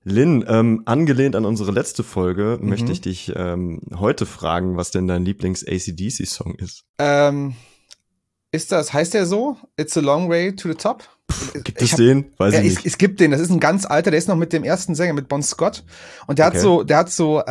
Lynn, angelehnt an unsere letzte Folge, möchte ich dich heute fragen, was denn dein Lieblings-AC/DC-Song ist. Heißt der so? It's a long way to the top? Gibt es den? Weiß ich nicht. Es gibt den, das ist ein ganz alter, der ist noch mit dem ersten Sänger, mit Bon Scott. Und der hat so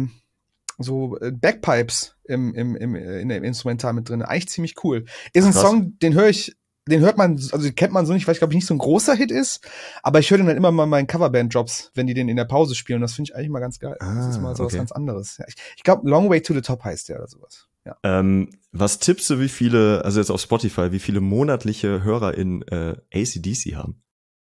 Bagpipes in dem Instrumental mit drin. Eigentlich ziemlich cool. Ist ein Song, den hört man, also den kennt man so nicht, weil ich glaube nicht so ein großer Hit ist, aber ich höre den dann immer mal in meinen Coverband-Jobs, wenn die den in der Pause spielen, und das finde ich eigentlich mal ganz geil. Das ist mal so was ganz anderes. Ja, ich glaube, Long Way to the Top heißt der oder sowas. Ja. Was tippst du, wie viele, also jetzt auf Spotify, wie viele monatliche Hörer in AC/DC haben?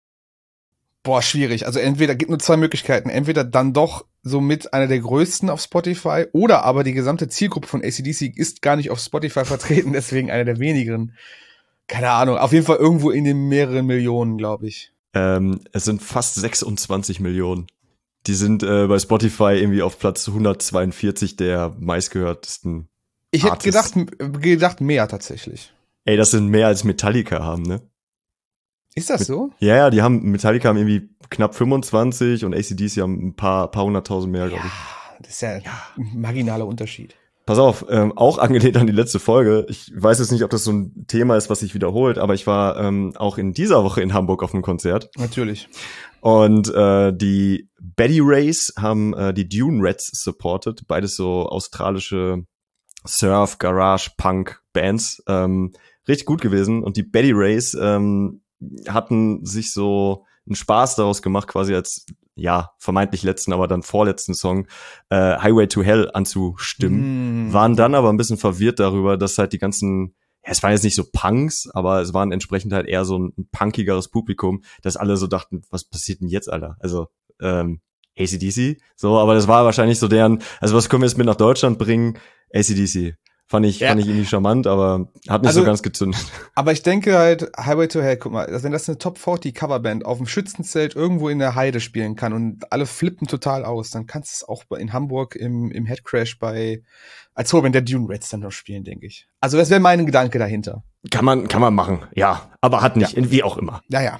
Boah, schwierig. Also gibt nur zwei Möglichkeiten. Entweder dann doch somit einer der größten auf Spotify, oder aber die gesamte Zielgruppe von AC/DC ist gar nicht auf Spotify vertreten, deswegen einer der wenigeren. Keine Ahnung, auf jeden Fall irgendwo in den mehreren Millionen, glaube ich. Es sind fast 26 Millionen. Die sind bei Spotify irgendwie auf Platz 142 der meistgehörtesten Ich hätte gedacht mehr tatsächlich. Ey, das sind mehr als Metallica haben, ne? Ist das so? Ja, Metallica haben irgendwie knapp 25 und AC/DC haben ein paar hunderttausend mehr, glaube ich. Das ist ja ein marginaler Unterschied. Pass auf, auch angelehnt an die letzte Folge. Ich weiß jetzt nicht, ob das so ein Thema ist, was sich wiederholt, aber ich war auch in dieser Woche in Hamburg auf einem Konzert. Natürlich. Und die Betty Rays haben die Dune Rats supported. Beides so australische Surf, Garage, Punk Bands. Richtig gut gewesen. Und die Betty Rays hatten sich so einen Spaß daraus gemacht, quasi als vermeintlich letzten, aber dann vorletzten Song Highway to Hell anzustimmen. Waren dann aber ein bisschen verwirrt darüber, dass halt die ganzen, es waren jetzt nicht so Punks, aber es waren entsprechend halt eher so ein punkigeres Publikum, dass alle so dachten, was passiert denn jetzt, Alter? Also AC/DC, so, aber das war wahrscheinlich so also was können wir jetzt mit nach Deutschland bringen? AC/DC. Fand ich irgendwie charmant, aber hat nicht so ganz gezündet. Aber ich denke halt, Highway to Hell, guck mal, wenn das eine Top 40 Coverband auf dem Schützenzelt irgendwo in der Heide spielen kann und alle flippen total aus, dann kannst du es auch in Hamburg im Headcrash als Vorband der Dune Rats dann noch spielen, denke ich. Also das wäre mein Gedanke dahinter. Kann man machen, ja, aber hat nicht, wie auch immer. Ja.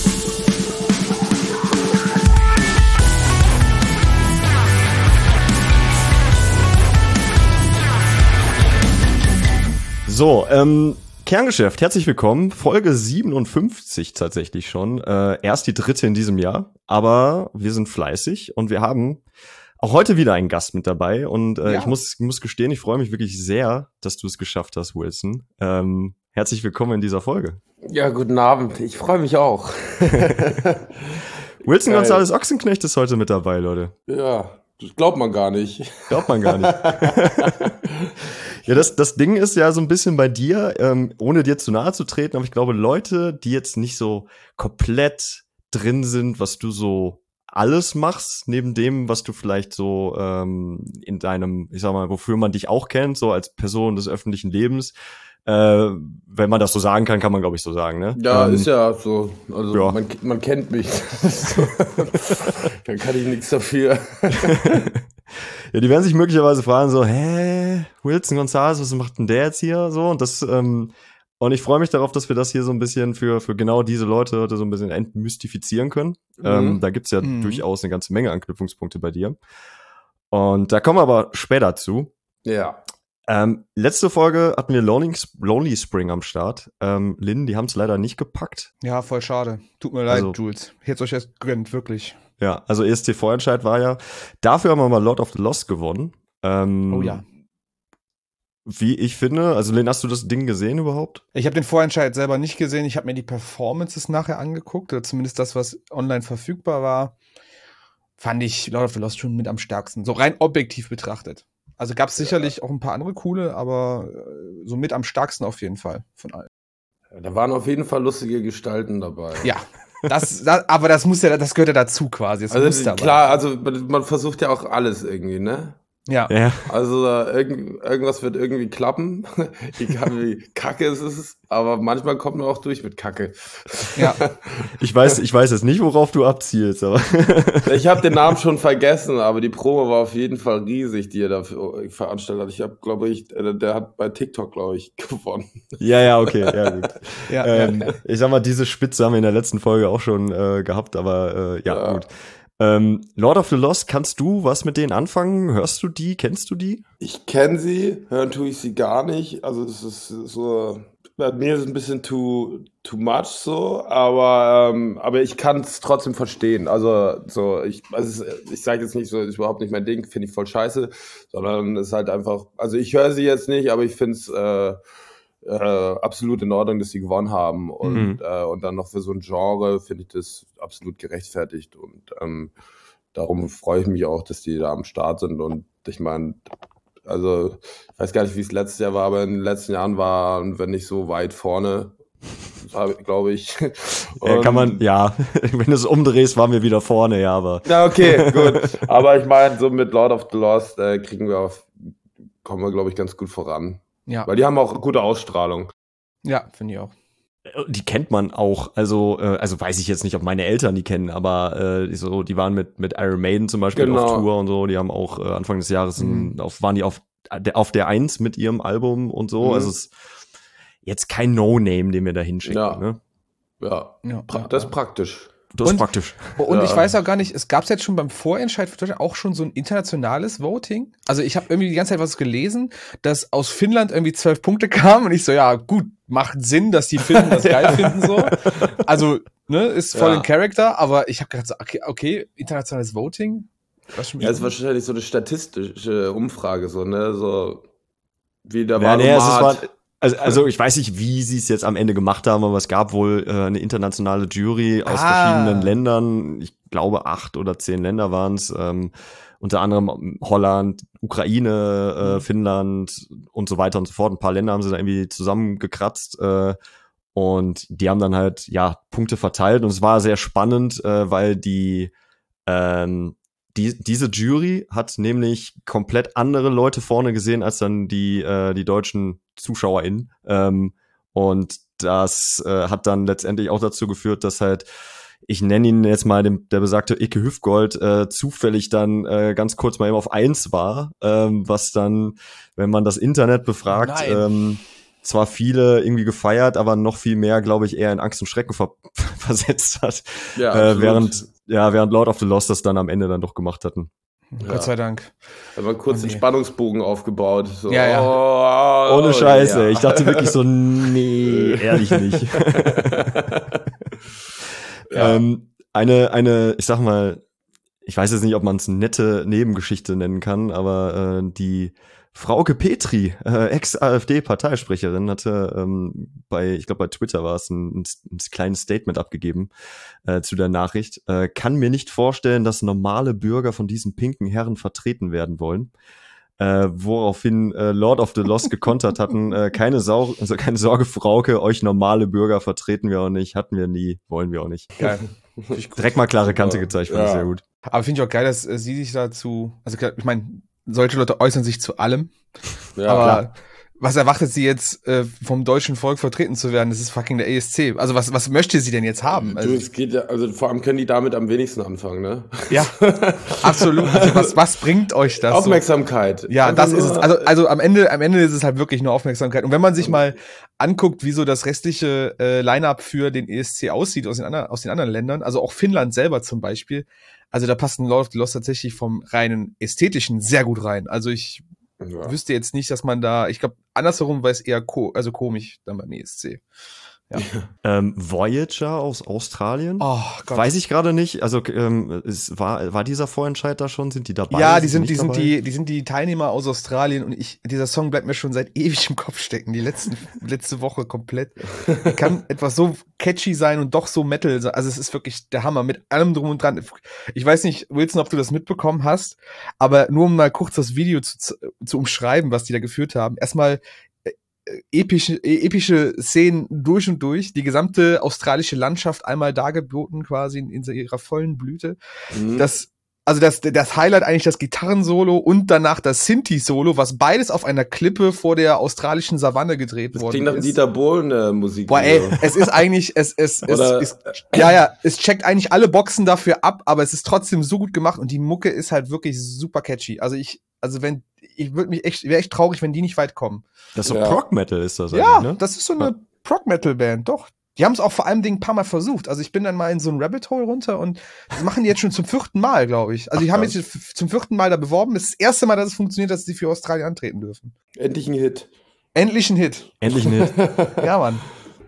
So, Kerngeschäft, herzlich willkommen. Folge 57 tatsächlich schon. Erst die dritte in diesem Jahr, aber wir sind fleißig und wir haben auch heute wieder einen Gast mit dabei. Und ich muss gestehen, ich freue mich wirklich sehr, dass du es geschafft hast, Wilson. Herzlich willkommen in dieser Folge. Ja, guten Abend. Ich freue mich auch. Wilson González Ochsenknecht ist heute mit dabei, Leute. Ja, das glaubt man gar nicht. Ja, das Ding ist ja so ein bisschen bei dir, ohne dir zu nahe zu treten, aber ich glaube, Leute, die jetzt nicht so komplett drin sind, was du so alles machst, neben dem, was du vielleicht so in deinem, ich sag mal, wofür man dich auch kennt, so als Person des öffentlichen Lebens, wenn man das so sagen kann, kann man, glaube ich, so sagen, ne? Ja, ist ja so. Also man kennt mich. Dann kann ich nichts dafür. Ja, die werden sich möglicherweise fragen so, Wilson González, was macht denn der jetzt hier so? Und das und ich freue mich darauf, dass wir das hier so ein bisschen für genau diese Leute heute so ein bisschen entmystifizieren können. Da gibt's ja durchaus eine ganze Menge Anknüpfungspunkte bei dir. Und da kommen wir aber später zu. Ja. Letzte Folge hatten wir Lonely Spring am Start. Lynn, die haben es leider nicht gepackt. Ja, voll schade. Tut mir leid, Jules. Ich hätte es euch erst gegönnt, wirklich. Ja, also ESC-Vorentscheid war ja. Dafür haben wir mal Lord of the Lost gewonnen. Oh ja. Wie ich finde, also Lynn, hast du das Ding gesehen überhaupt? Ich habe den Vorentscheid selber nicht gesehen. Ich habe mir die Performances nachher angeguckt, oder zumindest das, was online verfügbar war. Fand ich Lord of the Lost schon mit am stärksten, so rein objektiv betrachtet. Also gab es sicherlich auch ein paar andere coole, aber so mit am stärksten auf jeden Fall von allen. Da waren auf jeden Fall lustige Gestalten dabei. Ja, aber das gehört ja dazu quasi. Das muss dabei. Klar, also man versucht ja auch alles irgendwie, ne? Ja. Also irgendwas wird irgendwie klappen. Egal wie kacke es ist, aber manchmal kommt man auch durch mit Kacke. Ja. Ich weiß jetzt nicht, worauf du abzielst, aber. Ich habe den Namen schon vergessen, aber die Promo war auf jeden Fall riesig, die er da veranstaltet hat. Ich habe, glaube ich, der hat bei TikTok, glaube ich, gewonnen. Ja, okay, ja, gut. Ich sag mal, diese Spitze haben wir in der letzten Folge auch schon gehabt, aber gut. Lord of the Lost, kannst du was mit denen anfangen? Hörst du die? Kennst du die? Ich kenne sie, hören tue ich sie gar nicht. Also das ist so, bei mir ist es ein bisschen too much so, aber ich kann es trotzdem verstehen. Also ich sage jetzt nicht so, ist überhaupt nicht mein Ding, finde ich voll scheiße, sondern es ist halt einfach, also ich höre sie jetzt nicht, aber ich finde es absolut in Ordnung, dass sie gewonnen haben und dann noch für so ein Genre finde ich das absolut gerechtfertigt und darum freue ich mich auch, dass die da am Start sind und ich meine, also ich weiß gar nicht, wie es letztes Jahr war, aber in den letzten Jahren waren wir nicht so weit vorne, glaube ich. Kann man, wenn du es umdrehst, waren wir wieder vorne, ja, aber. Ja, okay, gut. Aber ich meine, so mit Lord of the Lost kommen wir, glaube ich, ganz gut voran. Ja. Weil die haben auch gute Ausstrahlung. Ja, finde ich auch. Die kennt man auch, also weiß ich jetzt nicht, ob meine Eltern die kennen, aber die waren mit Iron Maiden zum Beispiel auf Tour und so, die haben auch Anfang des Jahres waren die auf der 1 mit ihrem Album und so, also es ist jetzt kein No-Name, den wir da hinschicken, ne? Ja, das ist praktisch. Das ist praktisch. Und ich weiß auch gar nicht, es gab jetzt schon beim Vorentscheid für Deutschland auch schon so ein internationales Voting. Also ich habe irgendwie die ganze Zeit was gelesen, dass aus Finnland irgendwie 12 Punkte kamen und ich so, ja gut, macht Sinn, dass die Finnen das geil finden so. Also, ne, ist voll in Character, aber ich habe gedacht so, okay, internationales Voting? Das ist wahrscheinlich so eine statistische Umfrage, so, ne, so wie der Also ich weiß nicht, wie sie es jetzt am Ende gemacht haben, aber es gab wohl eine internationale Jury aus verschiedenen Ländern. Ich glaube 8 oder 10 Länder waren es. Unter anderem Holland, Ukraine, Finnland und so weiter und so fort. Ein paar Länder haben sie da irgendwie zusammengekratzt. Und die haben dann halt, Punkte verteilt. Und es war sehr spannend, weil diese Jury hat nämlich komplett andere Leute vorne gesehen als dann die deutschen ZuschauerInnen. Und das hat dann letztendlich auch dazu geführt, dass halt, ich nenne ihn jetzt mal der besagte Icke Hüfgold, zufällig dann ganz kurz mal eben auf 1 war, was dann, wenn man das Internet befragt, zwar viele irgendwie gefeiert, aber noch viel mehr, glaube ich, eher in Angst und Schrecken versetzt hat. Ja, während Lord of the Lost das dann am Ende dann doch gemacht hatten. Ja. Gott sei Dank. Da war kurz einen Spannungsbogen aufgebaut. So, ohne Scheiße. Ja. Ich dachte wirklich so, nee, ehrlich nicht. Eine, ich sag mal, ich weiß jetzt nicht, ob man es nette Nebengeschichte nennen kann, aber die Frauke Petri, Ex-AfD-Parteisprecherin, hatte bei Twitter war es ein kleines Statement abgegeben zu der Nachricht. Kann mir nicht vorstellen, dass normale Bürger von diesen pinken Herren vertreten werden wollen. Woraufhin Lord of the Lost gekontert hatten, keine Sorge, Frauke, euch normale Bürger vertreten wir auch nicht, hatten wir nie, wollen wir auch nicht. Geil. Direkt mal klare Kante gezeigt, fand ich sehr gut. Aber finde ich auch geil, dass sie sich dazu, also ich meine, solche Leute äußern sich zu allem, aber klar. Was erwartet sie jetzt, vom deutschen Volk vertreten zu werden? Das ist fucking der ESC. Also was möchte sie denn jetzt haben? Also, es geht ja, also vor allem können die damit am wenigsten anfangen, ne? Ja, absolut. Also was bringt euch das? Aufmerksamkeit. So? Ja, das ist es. Also am Ende ist es halt wirklich nur Aufmerksamkeit. Und wenn man sich mal anguckt, wie so das restliche Line-Up für den ESC aussieht aus den anderen Ländern, also auch Finnland selber zum Beispiel, also da passt ein Lord of the Lost tatsächlich vom reinen Ästhetischen sehr gut rein. Also ich wüsste jetzt nicht, dass man da, ich glaube, andersherum war es eher komisch dann beim ESC. Ja. Voyager aus Australien? Oh Gott. Weiß ich gerade nicht. Also war dieser Vorentscheid da schon? Sind die dabei? Ja, die sind die Teilnehmer aus Australien und dieser Song bleibt mir schon seit ewig im Kopf stecken. Die letzte Woche komplett. Kann etwas so catchy sein und doch so Metal sein. Also es ist wirklich der Hammer mit allem drum und dran. Ich weiß nicht, Wilson, ob du das mitbekommen hast, aber nur um mal kurz das Video zu umschreiben, was die da geführt haben. Erstmal epische Szenen durch und durch, die gesamte australische Landschaft einmal dargeboten quasi in ihrer vollen Blüte. Das Highlight eigentlich das Gitarrensolo und danach das Sinti-Solo, was beides auf einer Klippe vor der australischen Savanne gedreht worden ist. Das klingt nach Dieter Bohlen Musik. Boah, ey, es ist eigentlich, es checkt eigentlich alle Boxen dafür ab, aber es ist trotzdem so gut gemacht und die Mucke ist halt wirklich super catchy. Also wäre echt traurig, wenn die nicht weit kommen. Das ist so Prog-Metal ist das eigentlich, ne? Das ist so eine Prog-Metal-Band, doch. Die haben es auch vor allem ein paar Mal versucht. Also ich bin dann mal in so ein Rabbit Hole runter und das machen die jetzt schon zum 4. Mal, glaube ich. Also die haben jetzt zum 4. Mal da beworben. Das ist das erste Mal, dass es funktioniert, dass sie für Australien antreten dürfen. Endlich ein Hit. Endlich ein Hit. Endlich ein Hit. Ja, Mann.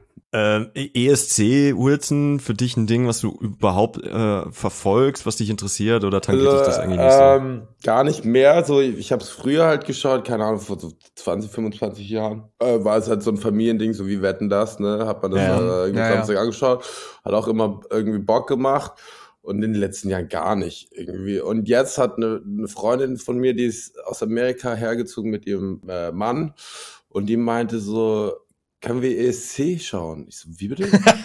ESC, Wilson, für dich ein Ding, was du überhaupt verfolgst, was dich interessiert, oder tangiert dich das eigentlich nicht so? Gar nicht mehr. So, ich habe es früher halt geschaut, keine Ahnung, vor so 20, 25 Jahren. War es halt so ein Familiending, so wie Wetten, das, ne? Hat man das irgendwie Samstag angeschaut. Hat auch immer irgendwie Bock gemacht. Und in den letzten Jahren gar nicht irgendwie. Und jetzt hat eine Freundin von mir, die ist aus Amerika hergezogen mit ihrem Mann. Und die meinte so, können wir ESC schauen? Ich so, wie bitte?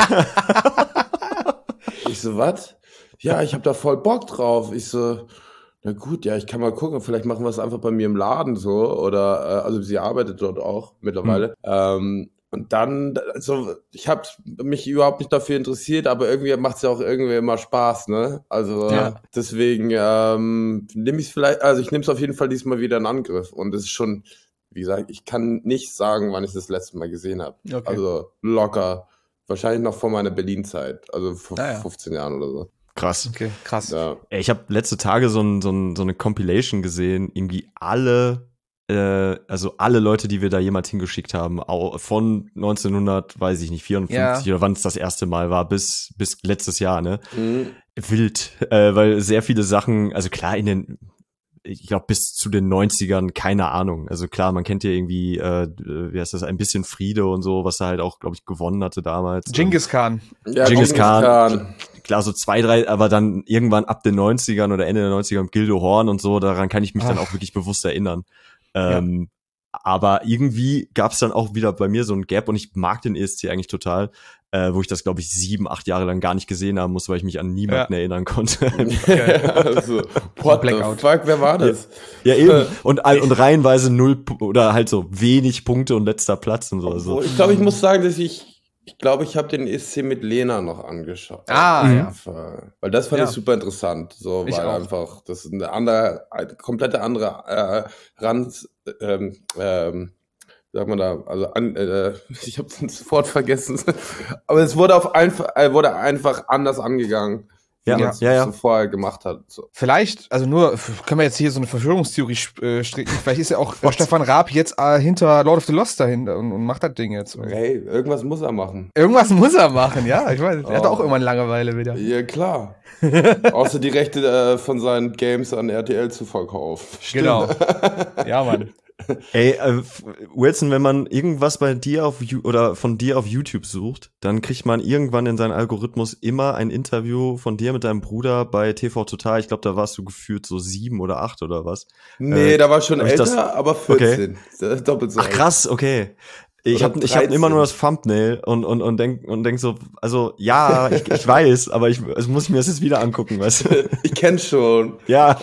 Ich so, was? Ja, ich habe da voll Bock drauf. Ich so, na gut, ja, ich kann mal gucken. Vielleicht machen wir es einfach bei mir im Laden so. Oder, also sie arbeitet dort auch mittlerweile. Und dann, also ich habe mich überhaupt nicht dafür interessiert, aber irgendwie macht es ja auch irgendwie immer Spaß, ne? Also deswegen nehme ich es vielleicht, also ich nehme es auf jeden Fall diesmal wieder in Angriff. Und es ist schon, wie gesagt, ich kann nicht sagen, wann ich das letzte Mal gesehen habe. Okay. Also locker. Wahrscheinlich noch vor meiner Berlin-Zeit. Also vor 15 Jahren oder so. Krass. Okay, krass. Ja. Ich habe letzte Tage so eine Compilation gesehen, irgendwie alle Leute, die wir da jemand hingeschickt haben, von 1900, weiß ich nicht, 54 oder wann es das erste Mal war, bis letztes Jahr, ne? Wild, weil sehr viele Sachen, also klar ich glaube, bis zu den 90ern, keine Ahnung. Also klar, man kennt ja irgendwie, wie heißt das, ein bisschen Friede und so, was er halt auch, glaube ich, gewonnen hatte damals. Genghis Khan. Ja, Genghis Khan. Klar, so 2, 3, aber dann irgendwann ab den 90ern oder Ende der 90er mit Gildo Horn und so, daran kann ich mich dann auch wirklich bewusst erinnern. Aber irgendwie gab es dann auch wieder bei mir so ein Gap und ich mag den ESC eigentlich total, wo ich das, glaube ich, 7, 8 Jahre lang gar nicht gesehen haben muss, weil ich mich an niemanden erinnern konnte. Also, what the fuck, wer war das? Ja, eben. Und reihenweise 0 oder halt so wenig Punkte und letzter Platz und so. Also. Ich glaube, ich muss sagen, dass ich habe den ESC mit Lena noch angeschaut. Ja. Weil das fand ich super interessant. So, weil einfach, das ist eine komplette andere sagt man da, also ich habe das Wort vergessen, aber es wurde einfach anders angegangen, wie man es so vorher gemacht hat. So. Vielleicht, also können wir jetzt hier so eine Verschwörungstheorie stricken, vielleicht ist ja auch Stefan Raab jetzt hinter Lord of the Lost dahinter und macht das Ding jetzt. Hey, irgendwas muss er machen. Irgendwas muss er machen, ja, ich weiß. Er hat auch irgendwann Langeweile wieder. Ja, klar. Außer die Rechte von seinen Games an RTL zu verkaufen. Genau. Ja, Mann. Ey, Wilson, wenn man irgendwas bei dir von dir auf YouTube sucht, dann kriegt man irgendwann in seinen Algorithmus immer ein Interview von dir mit deinem Bruder bei TV Total. Ich glaube, da warst du gefühlt so 7 oder 8 oder was? Nee, da war schon älter, aber 14. Okay. Doppelt so alt. Ach krass, okay. Ich hab immer nur das Thumbnail und denk so, also ja, ich weiß, aber es muss mir das jetzt wieder angucken, weißt du? Ich kenn's schon. Ja.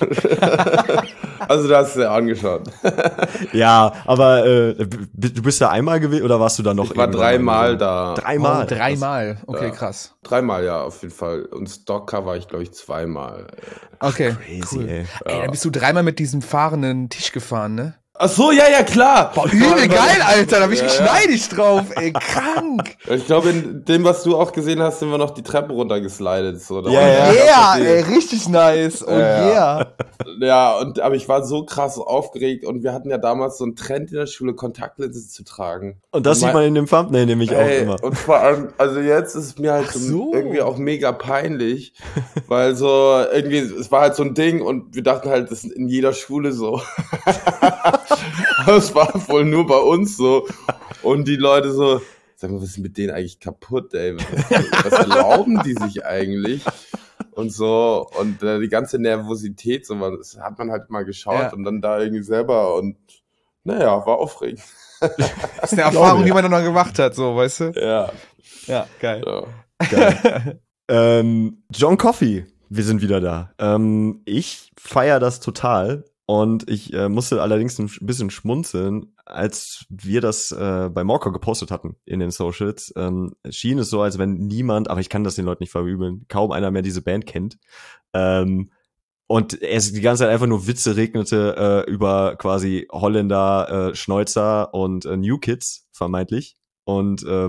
Also du hast es ja angeschaut. Ja, aber du bist da einmal gewesen oder warst du da noch? Ich war 3-mal da. 3-mal? 3-mal, okay, ja. Krass. 3-mal, ja, auf jeden Fall. Und Stalker war ich, glaube ich, 2-mal. Okay, crazy, cool. ey. Ey, dann bist du 3-mal mit diesem fahrenden Tisch gefahren, ne? Ach so, ja, klar. Boah, übel geil, Alter, da bin ich neidisch drauf, ey, krank. Ich glaube, in dem, was du auch gesehen hast, sind wir noch die Treppe runtergeslidet. So. Ja, ey, richtig nice, oh yeah. Ja, aber ich war so krass aufgeregt und wir hatten ja damals so einen Trend in der Schule, Kontaktlinsen zu tragen. Und das sieht man in dem Thumbnail nämlich auch immer. Und vor allem, also jetzt ist es mir halt irgendwie auch mega peinlich, weil so irgendwie, es war halt so ein Ding und wir dachten halt, das ist in jeder Schule so. Aber es war wohl nur bei uns so. Und die Leute so, sag mal, was ist mit denen eigentlich kaputt, ey? Was erlauben die sich eigentlich? Und so, und die ganze Nervosität, so, das hat man halt mal geschaut und dann da irgendwie selber und naja, war aufregend. Das ist eine Erfahrung, die man dann noch gemacht hat, so, weißt du? Ja. Ja, geil. Ja. Geil. John Coffey, wir sind wieder da. Ich feiere das total. Und ich musste allerdings ein bisschen schmunzeln, als wir das bei Morco gepostet hatten in den Socials. Schien es so, als wenn niemand, aber ich kann das den Leuten nicht verübeln, kaum einer mehr diese Band kennt. Und es die ganze Zeit einfach nur Witze regnete über quasi Holländer, Schneuzer und New Kids, vermeintlich. Und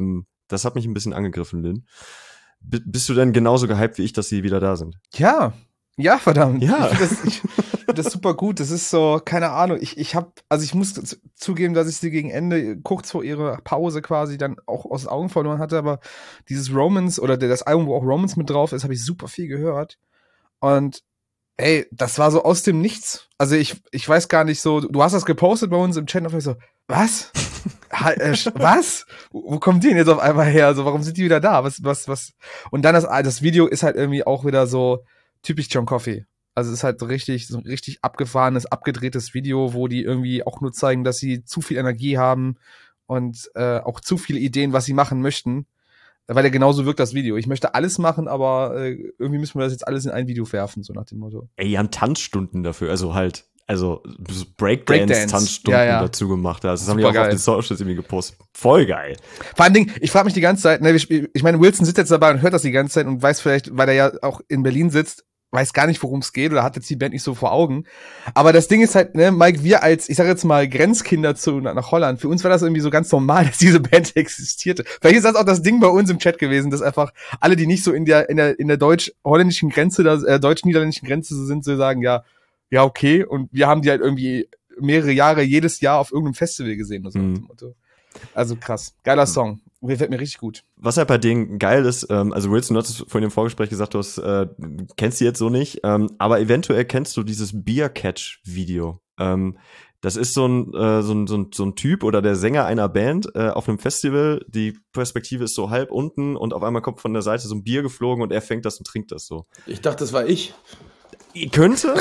Das hat mich ein bisschen angegriffen, Lynn. Bist du denn genauso gehypt wie ich, dass sie wieder da sind? Ja, verdammt. Ja. Ich find das super gut. Das ist so, keine Ahnung. Ich muss zugeben, dass ich sie gegen Ende, kurz vor ihrer Pause quasi, dann auch aus den Augen verloren hatte. Aber dieses Romance oder das Album, wo auch Romance mit drauf ist, habe ich super viel gehört. Und ey, das war so aus dem Nichts. Also ich weiß gar nicht so, du hast das gepostet bei uns im Chat und ich so, was? Was? Wo kommt die denn jetzt auf einmal her? Also warum sind die wieder da? Was? Und dann das Video ist halt irgendwie auch wieder so typisch John Coffey. Also es ist halt so ein richtig abgefahrenes, abgedrehtes Video, wo die irgendwie auch nur zeigen, dass sie zu viel Energie haben und auch zu viele Ideen, was sie machen möchten. Weil ja genauso wirkt das Video. Ich möchte alles machen, aber irgendwie müssen wir das jetzt alles in ein Video werfen, so nach dem Motto. Ey, die haben Tanzstunden dafür, also Breakdance-Tanzstunden dazu gemacht. Das haben die auch auf den Socials irgendwie gepostet. Voll geil. Vor allem, ich frage mich die ganze Zeit, ne, ich meine, Wilson sitzt jetzt dabei und hört das die ganze Zeit und weiß vielleicht, weil er ja auch in Berlin sitzt, weiß gar nicht, worum es geht oder hat jetzt die Band nicht so vor Augen. Aber das Ding ist halt, ne, Mike, wir als, ich sag jetzt mal, Grenzkinder nach Holland, für uns war das irgendwie so ganz normal, dass diese Band existierte. Vielleicht ist das auch das Ding bei uns im Chat gewesen, dass einfach alle, die nicht so in der deutsch-holländischen Grenze, deutsch-niederländischen Grenze sind, so sagen, ja, okay. Und wir haben die halt irgendwie mehrere Jahre, jedes Jahr auf irgendeinem Festival gesehen. Oder so. Also krass. Geiler Song. Gefällt mir richtig gut. Was halt bei denen geil ist, also Wilson, du hast vorhin im Vorgespräch gesagt, du kennst die jetzt so nicht, aber eventuell kennst du dieses Beer Catch-Video. Das ist so ein Typ oder der Sänger einer Band auf einem Festival, die Perspektive ist so halb unten und auf einmal kommt von der Seite so ein Bier geflogen und er fängt das und trinkt das so. Ich dachte, das war ich. Könnte?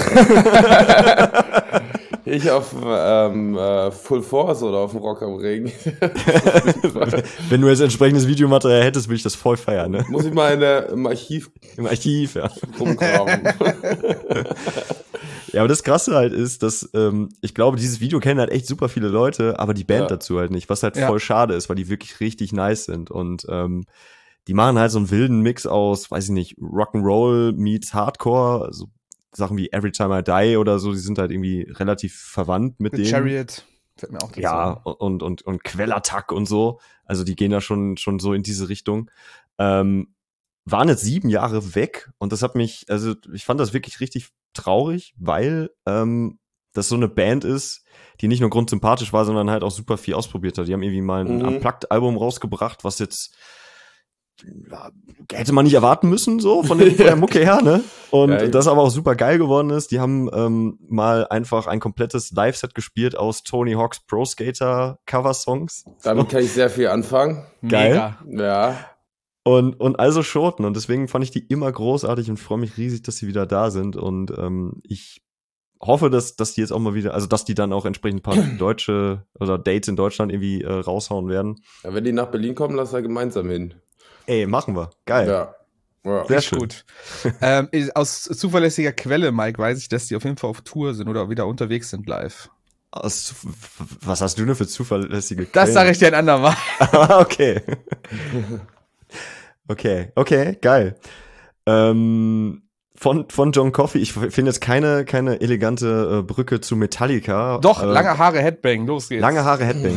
Ich auf Full Force oder auf dem Rock am Ring. Wenn du jetzt entsprechendes Videomaterial hättest, würde ich das voll feiern, ne? Muss ich mal im Archiv ja. rumgraben. Ja, aber das Krasse halt ist, dass ich glaube, dieses Video kennen halt echt super viele Leute, aber die Band dazu halt nicht, was halt voll schade ist, weil die wirklich richtig nice sind und die machen halt so einen wilden Mix aus, weiß ich nicht, Rock'n'Roll meets Hardcore, so Sachen wie Every Time I Die oder so, die sind halt irgendwie relativ verwandt mit denen. Chariot, fällt mir auch dazu. Ja, und Quellattack und so. Also die gehen da schon so in diese Richtung. Waren jetzt 7 Jahre weg und das hat mich, also ich fand das wirklich richtig traurig, weil das so eine Band ist, die nicht nur grundsympathisch war, sondern halt auch super viel ausprobiert hat. Die haben irgendwie mal ein Unplugged-Album rausgebracht, was jetzt hätte man nicht erwarten müssen, so von der Mucke her, ne? Und das aber auch super geil geworden ist. Die haben mal einfach ein komplettes Live-Set gespielt aus Tony Hawk's Pro Skater Cover-Songs. Damit kann ich sehr viel anfangen. Geil. Mega. Ja. Und also Schoten. Und deswegen fand ich die immer großartig und freue mich riesig, dass sie wieder da sind. Und ich hoffe, dass die jetzt auch mal wieder, also dass die dann auch entsprechend ein paar deutsche oder Dates in Deutschland irgendwie raushauen werden. Ja, wenn die nach Berlin kommen, lass da gemeinsam hin. Ey, machen wir. Geil. Ja. Sehr schön. Gut. Aus zuverlässiger Quelle, Mike, weiß ich, dass die auf jeden Fall auf Tour sind oder wieder unterwegs sind live. Was hast du denn für zuverlässige Quellen? Das sage ich dir ein andermal. Okay. Okay, geil. Von John Coffey, ich finde jetzt keine elegante Brücke zu Metallica. Doch, lange Haare Headbang, los geht's. Lange Haare Headbang.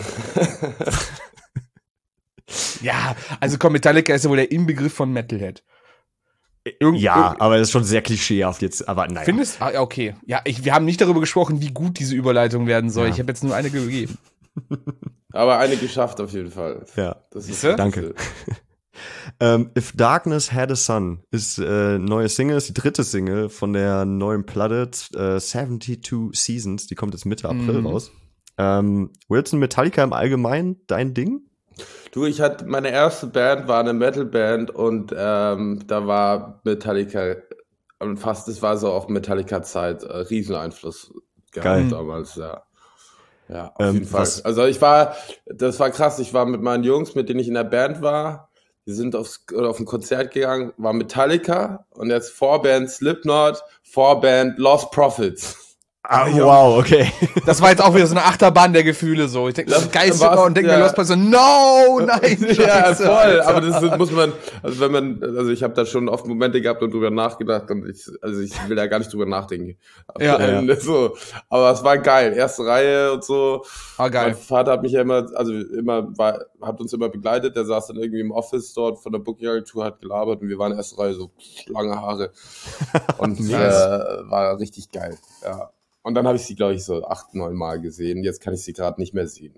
Ja, also komm, Metallica ist ja wohl der Inbegriff von Metalhead. Aber das ist schon sehr klischeehaft jetzt, aber nein. Findest du? Okay. Ja, wir haben nicht darüber gesprochen, wie gut diese Überleitung werden soll. Ja. Ich habe jetzt nur eine gegeben. Aber eine geschafft auf jeden Fall. Ja, das ist danke. If Darkness Had a Sun ist neue Single, ist die 3. Single von der neuen Platte 72 Seasons, die kommt jetzt Mitte April raus. Wilson, Metallica im Allgemeinen, dein Ding? Du, meine erste Band war eine Metal-Band und da war Metallica und das war so auch Metallica-Zeit, Rieseneinfluss gehabt damals, ja. Ja, auf jeden Fall. Also das war krass, ich war mit meinen Jungs, mit denen ich in der Band war, wir sind auf ein Konzert gegangen, war Metallica und jetzt Vorband Slipknot, Vorband Lost Prophets. Wow, okay. Das war jetzt auch wieder so eine Achterbahn der Gefühle so. Ich denke, das ist geil super und denke mir, Lost Boys so, no, nein. Ja, voll. Aber das muss man, also ich habe da schon oft Momente gehabt und drüber nachgedacht und ich will da gar nicht drüber nachdenken. So. Aber es war geil. Erste Reihe und so. Geil. Mein Vater hat mich ja hat uns immer begleitet. Der saß dann irgendwie im Office dort von der Booking-Agentur, hat gelabert und wir waren erste Reihe, so lange Haare. Und war richtig geil. Ja. Und dann habe ich sie, glaube ich, so 8, 9 Mal gesehen. Jetzt kann ich sie gerade nicht mehr sehen.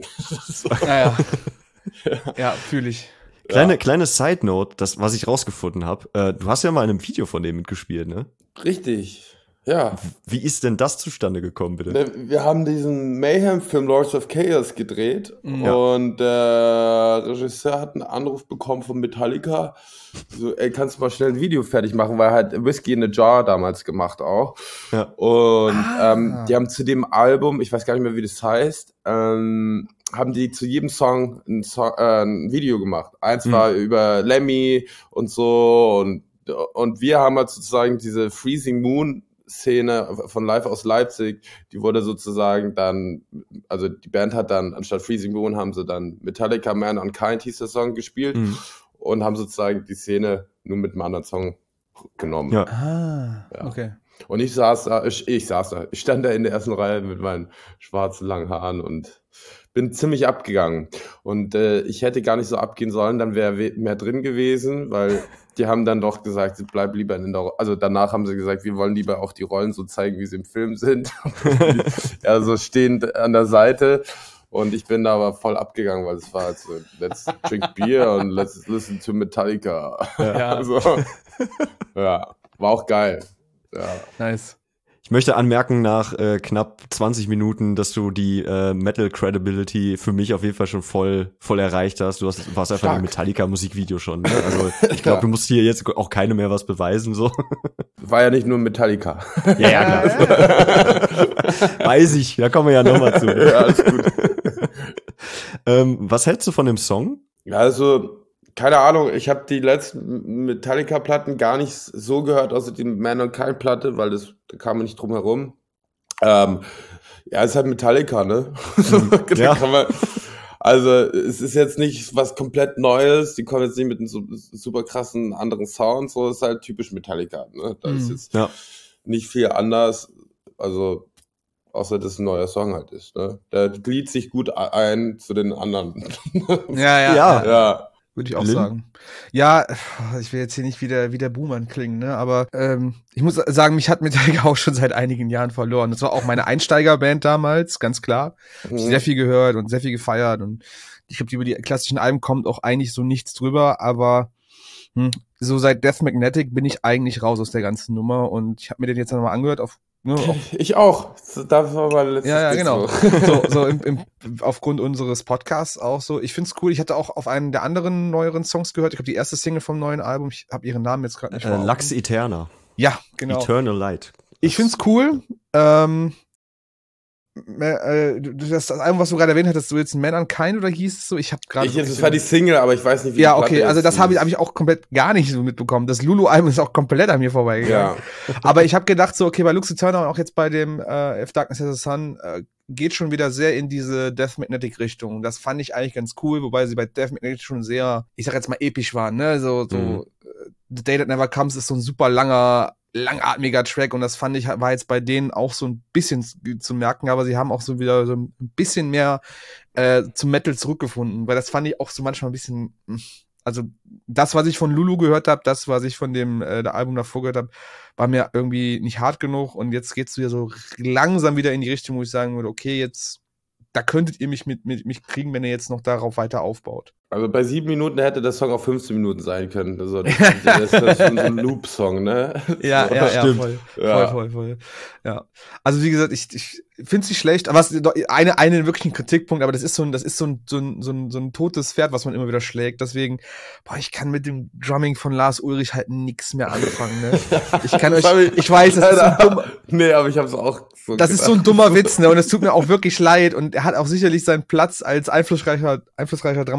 Ja, fühle ich. Kleine Side-Note, was ich rausgefunden habe. Du hast ja mal in einem Video von dem mitgespielt, ne? Richtig. Ja. Wie ist denn das zustande gekommen, bitte? Wir haben diesen Mayhem-Film Lords of Chaos gedreht und der Regisseur hat einen Anruf bekommen von Metallica. So, ey, kannst du mal schnell ein Video fertig machen, weil er hat Whiskey in a Jar damals gemacht auch. Ja. Und die haben zu dem Album, ich weiß gar nicht mehr, wie das heißt, haben die zu jedem Song ein Video gemacht. Eins war über Lemmy und so und wir haben halt sozusagen diese Freezing Moon Szene von Live aus Leipzig, die wurde sozusagen dann, also die Band hat dann, anstatt Freezing Moon haben sie dann Metallica Man Unkind hieß der Song gespielt und haben sozusagen die Szene nur mit einem anderen Song genommen. Ja. Okay. Und ich stand da in der ersten Reihe mit meinen schwarzen langen Haaren und bin ziemlich abgegangen. Und ich hätte gar nicht so abgehen sollen, dann wäre mehr drin gewesen, weil die haben dann doch gesagt, bleib lieber in der Rolle. Also danach haben sie gesagt, wir wollen lieber auch die Rollen so zeigen, wie sie im Film sind. Ja, so stehend an der Seite. Und ich bin da aber voll abgegangen, weil es war halt so, let's drink beer und let's listen to Metallica. Ja. Also, ja, war auch geil. Ja. Nice. Ich möchte anmerken, nach knapp 20 Minuten, dass du die Metal Credibility für mich auf jeden Fall schon voll erreicht hast. Du warst einfach ein Metallica-Musikvideo schon. Ne? Also ich glaube, du musst hier jetzt auch keine mehr was beweisen. So. War ja nicht nur Metallica. Ja, klar. Weiß ich, da kommen wir ja nochmal zu. Ja, alles gut. Was hältst du von dem Song? Ja, also keine Ahnung, ich habe die letzten Metallica-Platten gar nicht so gehört, außer die Man Unkind-Platte, weil da kam man nicht drum herum. Ja, es ist halt Metallica, ne? Ja. Also es ist jetzt nicht was komplett Neues, die kommen jetzt nicht mit einem super krassen anderen Sound, so ist halt typisch Metallica, ne? Da ist jetzt nicht viel anders, also außer dass ein neuer Song halt ist, ne? Der gliedert sich gut ein zu den anderen. Ja. Würde ich auch sagen. Ja, ich will jetzt hier nicht wieder Boomern klingen, ne? Aber ich muss sagen, mich hat Metallica auch schon seit einigen Jahren verloren. Das war auch meine Einsteigerband damals, ganz klar. Hab ich sehr viel gehört und sehr viel gefeiert. Und ich glaube, über die klassischen Alben kommt auch eigentlich so nichts drüber. Aber so seit Death Magnetic bin ich eigentlich raus aus der ganzen Nummer. Und ich habe mir den jetzt nochmal angehört auf ich auch. Das war meine letzte genau. So aufgrund unseres Podcasts auch so. Ich find's cool. Ich hatte auch auf einen der anderen neueren Songs gehört. Ich habe die erste Single vom neuen Album. Ich habe ihren Namen jetzt gerade nicht vor Augen. Lux Eterna. Ja, genau. Eternal Light. Ich find's cool. Das Album, was du gerade erwähnt hattest, so jetzt Man Unkind oder hieß es so? Ich habe gerade. Das war die Single, aber ich weiß nicht, wie ja, okay, also das habe ich auch komplett gar nicht so mitbekommen. Das Lulu-Album ist auch komplett an mir vorbeigegangen. Ja. Aber ich habe gedacht, so, okay, bei Lux Eterna und auch jetzt bei dem If Darkness Has a Sun geht schon wieder sehr in diese Death Magnetic-Richtung. Das fand ich eigentlich ganz cool, wobei sie bei Death Magnetic schon sehr, ich sag jetzt mal, episch waren, ne? So The Day That Never Comes ist so ein super langatmiger Track und das fand ich, war jetzt bei denen auch so ein bisschen zu merken, aber sie haben auch so wieder so ein bisschen mehr zum Metal zurückgefunden, weil das fand ich auch so manchmal ein bisschen, also das, was ich von Lulu gehört habe, das, was ich von dem der Album davor gehört habe, war mir irgendwie nicht hart genug und jetzt geht's wieder so langsam wieder in die Richtung, wo ich sagen würde, okay, jetzt da könntet ihr mich mich kriegen, wenn ihr jetzt noch darauf weiter aufbaut. Also bei 7 Minuten hätte der Song auch 15 Minuten sein können. Also das ist schon so ein Loop-Song, ne? Ja, so. ja, voll. Ja. Also wie gesagt, ich finde es nicht schlecht, aber einen wirklichen Kritikpunkt, aber das ist so ein totes Pferd, was man immer wieder schlägt. Deswegen, ich kann mit dem Drumming von Lars Ulrich halt nix mehr anfangen, ne? Ich weiß, das ist so ein dummer. Nee, aber ich hab's auch so das gedacht. Ist so ein dummer Witz, ne? Und es tut mir auch wirklich leid und er hat auch sicherlich seinen Platz als einflussreicher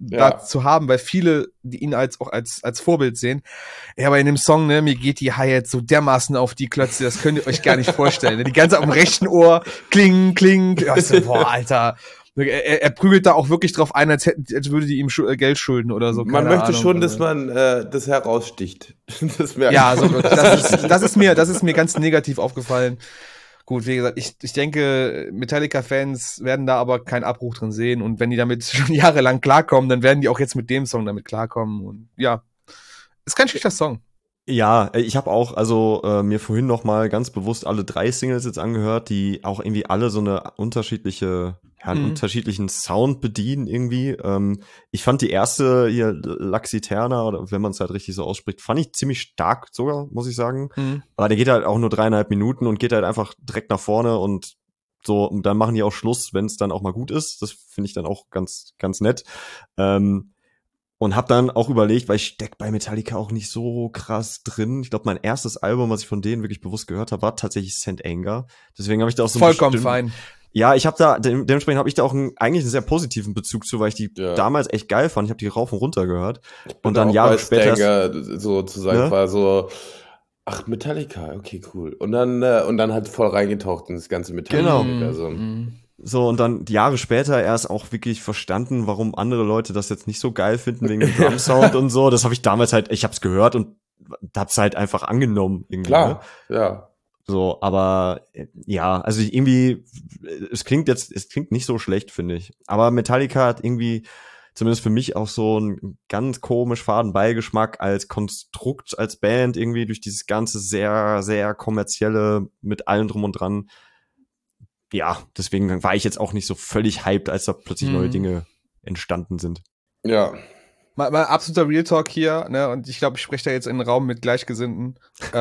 da zu haben, weil viele, die ihn als Vorbild sehen. Ja, aber in dem Song, ne, mir geht die Hi-Hat so dermaßen auf die Klötze, das könnt ihr euch gar nicht vorstellen. Ne? Die ganze auf dem rechten Ohr, kling, kling. So, boah, Alter. Er prügelt da auch wirklich drauf ein, als würde die ihm Geld schulden oder so. Man möchte schon, dass man das heraussticht. Das ja, so wirklich. Das ist mir ganz negativ aufgefallen. Gut, wie gesagt, ich denke, Metallica-Fans werden da aber keinen Abbruch drin sehen. Und wenn die damit schon jahrelang klarkommen, dann werden die auch jetzt mit dem Song damit klarkommen. Und ja, ist kein schlechter Song. Ja, ich habe auch mir vorhin noch mal ganz bewusst alle 3 Singles jetzt angehört, die auch irgendwie alle so eine einen unterschiedlichen Sound bedienen irgendwie. Ich fand die erste hier Laxiterna, oder wenn man es halt richtig so ausspricht, fand ich ziemlich stark sogar, muss ich sagen. Aber der geht halt auch nur 3,5 Minuten und geht halt einfach direkt nach vorne und so, und dann machen die auch Schluss, wenn es dann auch mal gut ist. Das finde ich dann auch ganz, ganz nett. Und hab dann auch überlegt, weil ich steck bei Metallica auch nicht so krass drin. Ich glaube, mein erstes Album, was ich von denen wirklich bewusst gehört habe, war tatsächlich St. Anger. Deswegen habe ich da auch so vollkommen fein. Ja, ich habe dementsprechend habe ich da auch eigentlich einen sehr positiven Bezug zu, weil ich die damals echt geil fand. Ich habe die rauf und runter gehört. Und dann Jahre später sozusagen war so, ach, Metallica, okay, cool. Und dann halt voll reingetaucht in das ganze Metallica-Universum. So, und dann Jahre später erst auch wirklich verstanden, warum andere Leute das jetzt nicht so geil finden wegen dem Drum-Sound und so. Das habe ich damals halt, ich hab's gehört und hab's halt einfach angenommen. Irgendwie, klar, ne? Ja. So, aber ja, also irgendwie, es klingt nicht so schlecht, finde ich. Aber Metallica hat irgendwie, zumindest für mich, auch so einen ganz komisch faden Beigeschmack als Konstrukt, als Band, irgendwie durch dieses ganze sehr, sehr kommerzielle mit allem drum und dran. Ja, deswegen war ich jetzt auch nicht so völlig hyped, als da plötzlich neue Dinge entstanden sind. Ja. Mal absoluter Real Talk hier, ne? Und ich glaube, ich spreche da jetzt in einen Raum mit Gleichgesinnten.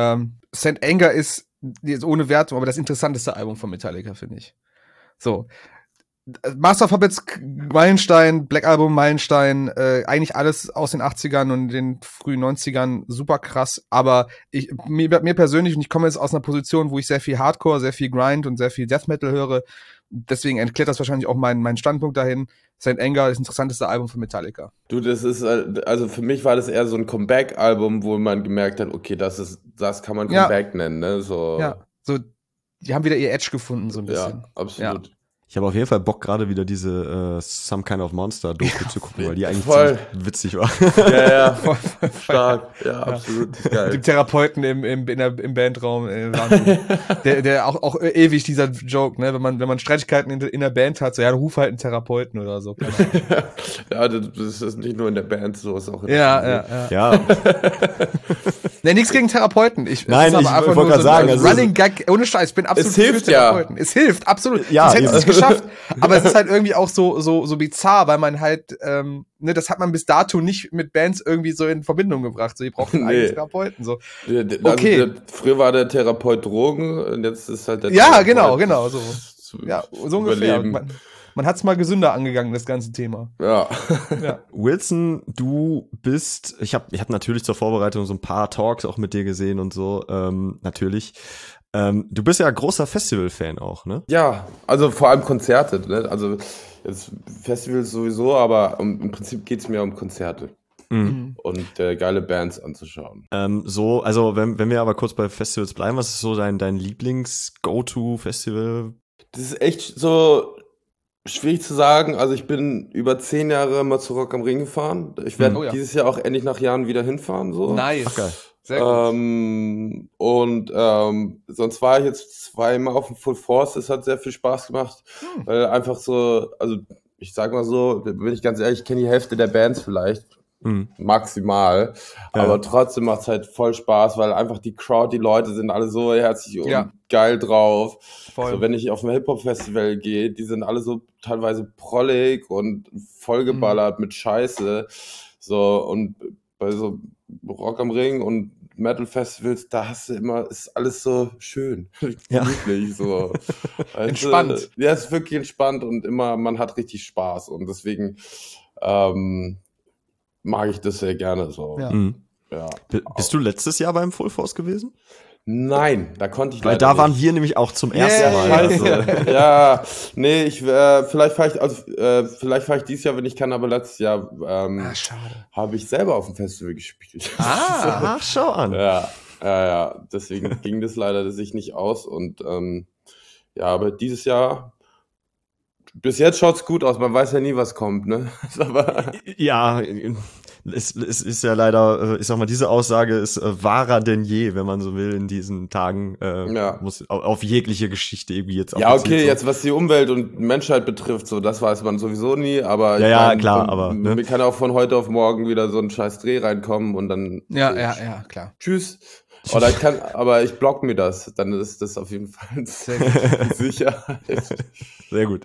St. Anger ist jetzt ohne Wertung, aber das interessanteste Album von Metallica, finde ich. So. Master of Puppets, Meilenstein, Black Album, Meilenstein, eigentlich alles aus den 80ern und den frühen 90ern super krass, aber mir persönlich, und ich komme jetzt aus einer Position, wo ich sehr viel Hardcore, sehr viel Grind und sehr viel Death Metal höre, deswegen erklärt das wahrscheinlich auch meinen Standpunkt dahin. St. Anger ist das interessanteste Album von Metallica. Du, das ist, also für mich war das eher so ein Comeback-Album, wo man gemerkt hat, okay, das kann man Comeback nennen, ne? So. Ja, so, die haben wieder ihr Edge gefunden, so ein bisschen. Ja, absolut. Ja. Ich habe auf jeden Fall Bock, gerade wieder diese Some Kind of Monster-Doku zu gucken, weil die eigentlich voll ziemlich witzig war. Ja, voll stark. Ja, absolut. Geil. Dem Therapeuten im Bandraum. Wahnsinn. der auch ewig dieser Joke, ne? Wenn man Streitigkeiten in der Band hat, so, ja, ruf halt einen Therapeuten oder so. Ja, das ist nicht nur in der Band so, ist auch in der Ja. Ne, nichts gegen Therapeuten. Nein, ich wollte gerade sagen, also Running Gag, ohne Scheiß, ich bin absolut für Therapeuten. Es hilft, absolut. Ja, das hätte ich nicht geschafft. Aber es ist halt irgendwie auch so bizarr, weil man halt, ne, das hat man bis dato nicht mit Bands irgendwie so in Verbindung gebracht. So, die brauchen einen eigenen Therapeuten. So. Okay. Also früher war der Therapeut Drogen und jetzt ist halt der Therapeut. Ja, genau. So. Ja, so ungefähr. Man hat's mal gesünder angegangen, das ganze Thema. Ja. Wilson, du bist, ich hab natürlich zur Vorbereitung so ein paar Talks auch mit dir gesehen und so, natürlich. Du bist ja großer Festival-Fan auch, ne? Ja, also vor allem Konzerte, ne? Also jetzt Festivals sowieso, aber im Prinzip geht's mir um Konzerte. Und geile Bands anzuschauen. Also wenn wir aber kurz bei Festivals bleiben, was ist so dein Lieblings-Go-To-Festival? Das ist echt so schwierig zu sagen. Also ich bin über 10 Jahre mal zu Rock am Ring gefahren. Ich werde dieses Jahr auch endlich nach Jahren wieder hinfahren. So. Nice. Ach, geil. Sehr gut. Sonst war ich jetzt 2-mal auf dem Full Force. Es hat sehr viel Spaß gemacht, weil einfach so, also ich sag mal so, bin ich ganz ehrlich, ich kenne die Hälfte der Bands vielleicht. Maximal, aber trotzdem macht es halt voll Spaß, weil einfach die Crowd, die Leute sind alle so herzlich und geil drauf. Voll. So, wenn ich auf ein Hip-Hop-Festival gehe, die sind alle so teilweise prollig und vollgeballert mit Scheiße. So, und bei so Rock am Ring und Metal-Festivals, da hast du immer, ist alles so schön, gemütlich, so. Entspannt. Ja, es ist wirklich entspannt und immer, man hat richtig Spaß und deswegen, mag ich das sehr gerne so. Ja. Ja. Bist du letztes Jahr beim Full Force gewesen? Nein, da konnte ich Weil leider da waren nicht. wir nämlich auch zum ersten Mal. Scheiße. Also, Ja, nee, vielleicht fahre ich dieses Jahr, wenn ich kann, aber letztes Jahr Schade. habe ich selber auf dem Festival gespielt. ach, schau an. Ja, deswegen ging das leider sich nicht aus und ja, aber dieses Jahr, bis jetzt schaut's gut aus, man weiß ja nie, was kommt, ne? Aber Ja, es ist ja leider, ich sag mal, diese Aussage ist wahrer denn je, wenn man so will, in diesen Tagen. Ja. Muss auf jegliche Geschichte irgendwie jetzt ja, abgezielt okay, so. jetzt was die Umwelt und Menschheit betrifft, so das weiß man sowieso nie, aber ich Ja, mein, klar, aber, ne? mir kann auch von heute auf morgen wieder so ein scheiß Dreh reinkommen und dann Ja, klar. tschüss. Oder aber ich block mir das, dann ist das auf jeden Fall eine Sicherheit. Sehr gut.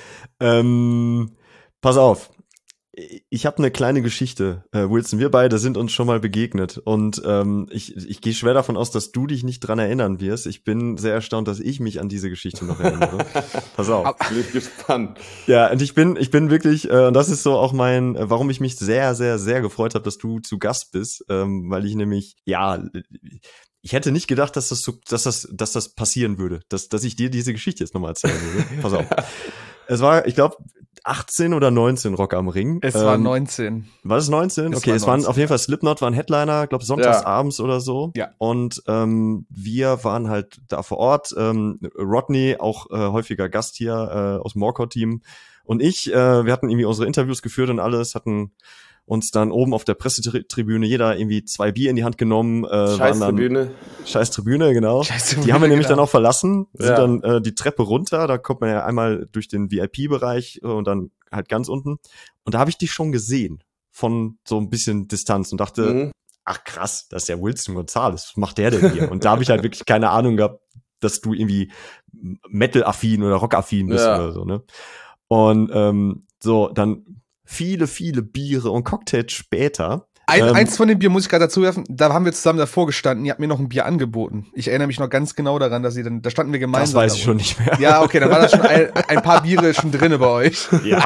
Pass auf. Ich habe eine kleine Geschichte, Wilson. Wir beide sind uns schon mal begegnet und ich gehe schwer davon aus, dass du dich nicht dran erinnern wirst. Ich bin sehr erstaunt, dass ich mich an diese Geschichte noch erinnere. Pass auf. Bin ich gespannt. Ja, und ich bin wirklich, und das ist so auch warum ich mich sehr, sehr, sehr gefreut habe, dass du zu Gast bist, weil ich nämlich, ja, ich hätte nicht gedacht, dass das passieren würde, dass ich dir diese Geschichte jetzt nochmal erzählen würde. Pass auf. Es war, ich glaube, 18 oder 19 Rock am Ring. Es war 19. War das 19? Okay, es waren auf jeden Fall Slipknot, waren Headliner, glaube sonntags abends oder so. Ja. Und wir waren halt da vor Ort. Rodney, auch häufiger Gast hier aus dem Morcor-Team. Und wir hatten irgendwie unsere Interviews geführt und alles, hatten uns dann oben auf der Pressetribüne jeder irgendwie 2 Bier in die Hand genommen. Scheiß Tribüne, genau. Die haben wir nämlich dann auch verlassen, sind dann die Treppe runter, da kommt man ja einmal durch den VIP-Bereich und dann halt ganz unten. Und da habe ich dich schon gesehen, von so ein bisschen Distanz und dachte, ach krass, das ist ja Wilson Gonzalez, was macht der denn hier? Und da habe ich halt wirklich keine Ahnung gehabt, dass du irgendwie Metal-affin oder Rock-affin bist oder so, ne? Und so, dann viele, viele Biere und Cocktails später. Eins von den Bier muss ich gerade dazu werfen, da haben wir zusammen davor gestanden, ihr habt mir noch ein Bier angeboten. Ich erinnere mich noch ganz genau daran, dass da standen wir gemeinsam. Das weiß ich schon nicht mehr. Ja, okay, dann war das schon ein paar Biere schon drinne bei euch. Ja.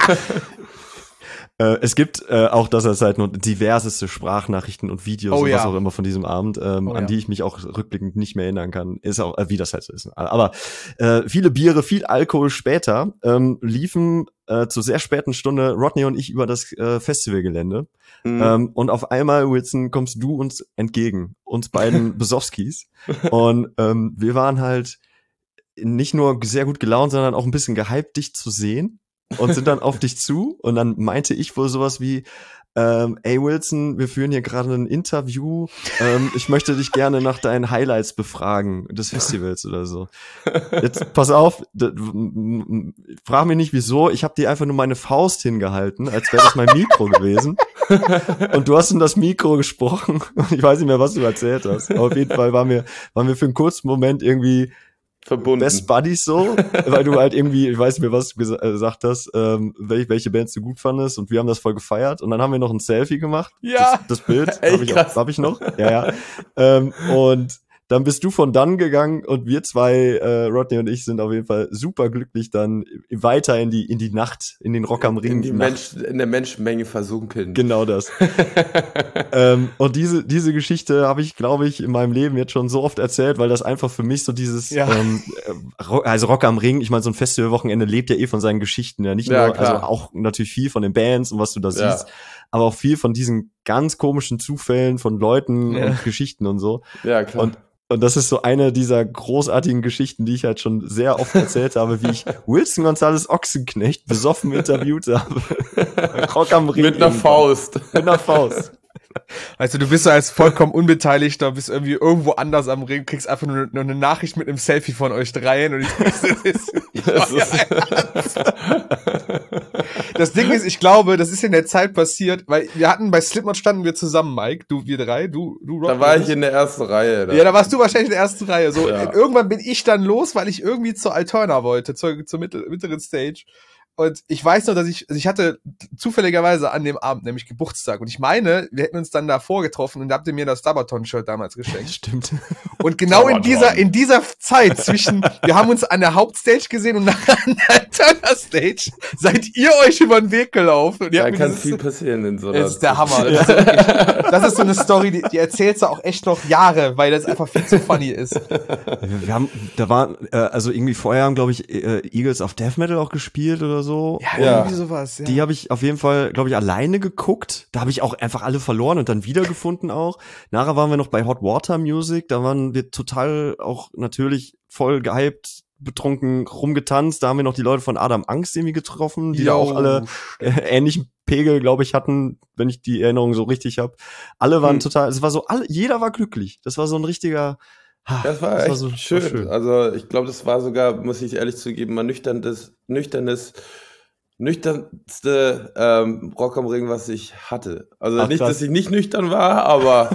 Es gibt auch das als halt nur diverseste Sprachnachrichten und Videos und was auch immer von diesem Abend, an die ich mich auch rückblickend nicht mehr erinnern kann. Ist auch, wie das halt so ist. Aber viele Biere, viel Alkohol später liefen zu sehr späten Stunde Rodney und ich über das Festivalgelände. Und auf einmal, Wilson, kommst du uns entgegen, uns beiden Besowskis. Und wir waren halt nicht nur sehr gut gelaunt, sondern auch ein bisschen gehypt, dich zu sehen. Und sind dann auf dich zu und dann meinte ich wohl sowas wie, ey Wilson, wir führen hier gerade ein Interview, ich möchte dich gerne nach deinen Highlights befragen des Festivals oder so. Jetzt pass auf, frag mich nicht wieso, ich habe dir einfach nur meine Faust hingehalten, als wäre das mein Mikro gewesen. Und du hast in das Mikro gesprochen und ich weiß nicht mehr, was du erzählt hast. Aber auf jeden Fall waren wir für einen kurzen Moment irgendwie verbunden. Best Buddies so, weil du halt irgendwie, ich weiß nicht mehr, was du gesagt hast, welche Bands du gut fandest und wir haben das voll gefeiert und dann haben wir noch ein Selfie gemacht. Ja. Das Bild hab ich noch. Ja. Und dann bist du von dann gegangen und wir zwei, Rodney und ich, sind auf jeden Fall super glücklich dann weiter in die Nacht, in den Rock am Ring. In der Menschenmenge versunken. Genau das. Und diese Geschichte habe ich, glaube ich, in meinem Leben jetzt schon so oft erzählt, weil das einfach für mich so dieses, also Rock am Ring, ich meine, so ein Festivalwochenende lebt ja von seinen Geschichten, ja nicht nur, also auch natürlich viel von den Bands und was du da siehst, aber auch viel von diesen ganz komischen Zufällen von Leuten und Geschichten und so. Ja, klar. Und das ist so eine dieser großartigen Geschichten, die ich halt schon sehr oft erzählt habe, wie ich Wilson Gonzalez Ochsenknecht besoffen interviewt habe. Rock am Ring. Mit einer Faust. Also du bist so als vollkommen Unbeteiligter, bist irgendwie irgendwo anders am Ring, kriegst einfach nur eine Nachricht mit einem Selfie von euch dreien und das Ding ist, ich glaube, das ist in der Zeit passiert, weil bei Slipknot standen wir zusammen, Mike, wir drei, du Rock. Da war ich in der ersten Reihe. Ja, da warst du wahrscheinlich in der ersten Reihe. So, irgendwann bin ich dann los, weil ich irgendwie zur Alterna wollte, zur mittleren Stage. Und ich weiß noch, dass ich hatte zufälligerweise an dem Abend nämlich Geburtstag. Und ich meine, wir hätten uns dann davor getroffen und da habt ihr mir das Stabaton-Shirt damals geschenkt. Stimmt. Und genau in dieser Zeit zwischen, wir haben uns an der Hauptstage gesehen und nachher an der Turner-Stage, seid ihr euch über den Weg gelaufen. Und da kann viel passieren in so einer. Das ist der Hammer. Das ist so eine Story, die erzählst du auch echt noch Jahre, weil das einfach viel zu funny ist. Also irgendwie vorher haben, glaube ich, Eagles of Death Metal auch gespielt oder so. Ja, irgendwie sowas. Ja. Die habe ich auf jeden Fall, glaube ich, alleine geguckt. Da habe ich auch einfach alle verloren und dann wiedergefunden auch. Nachher waren wir noch bei Hot Water Music. Da waren wir total auch natürlich voll gehypt, betrunken rumgetanzt. Da haben wir noch die Leute von Adam Angst irgendwie getroffen, die da auch alle ähnlichen Pegel, glaube ich, hatten, wenn ich die Erinnerung so richtig habe. Alle waren total, es war so, jeder war glücklich. Das war so ein richtiger... Das war echt so schön. Also ich glaube, das war sogar, muss ich ehrlich zugeben, mal nüchternste Rock am Ring, was ich hatte. Also nicht, dass ich nicht nüchtern war, aber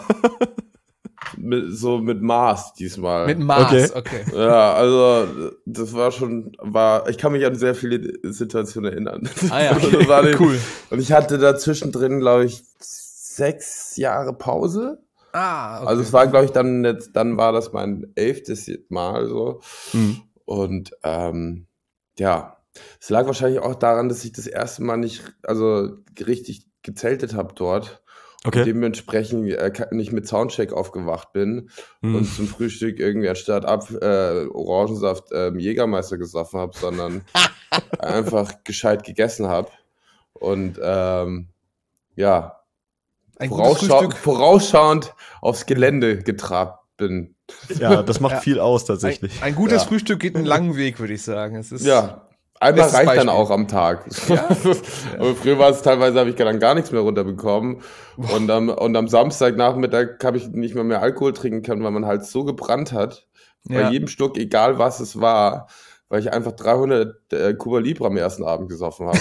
mit Maß diesmal. Mit Maß, okay. Ja, also das ich kann mich an sehr viele Situationen erinnern. Ah ja, okay. Das war cool. Und ich hatte dazwischen drin, glaube ich, 6 Jahre Pause. Ah, okay. Also es war, glaube ich, dann war das mein 11. Mal so. Mhm. Und ja, es lag wahrscheinlich auch daran, dass ich das erste Mal nicht richtig gezeltet habe dort. Okay. Und dementsprechend nicht mit Soundcheck aufgewacht bin und zum Frühstück irgendwie anstatt Orangensaft Jägermeister gesoffen habe, sondern einfach gescheit gegessen habe. Und ja, vorausschauend aufs Gelände getrabt bin. Ja, das macht viel aus tatsächlich. Ein gutes Frühstück geht einen langen Weg, würde ich sagen. Es ist einmal reicht dann auch am Tag. Ja? Aber früher war es teilweise, habe ich dann gar nichts mehr runterbekommen. Und am Samstagnachmittag habe ich nicht mehr Alkohol trinken können, weil man halt so gebrannt hat. Bei jedem Schluck, egal was es war, weil ich einfach 300 Cuba Libre am ersten Abend gesoffen habe.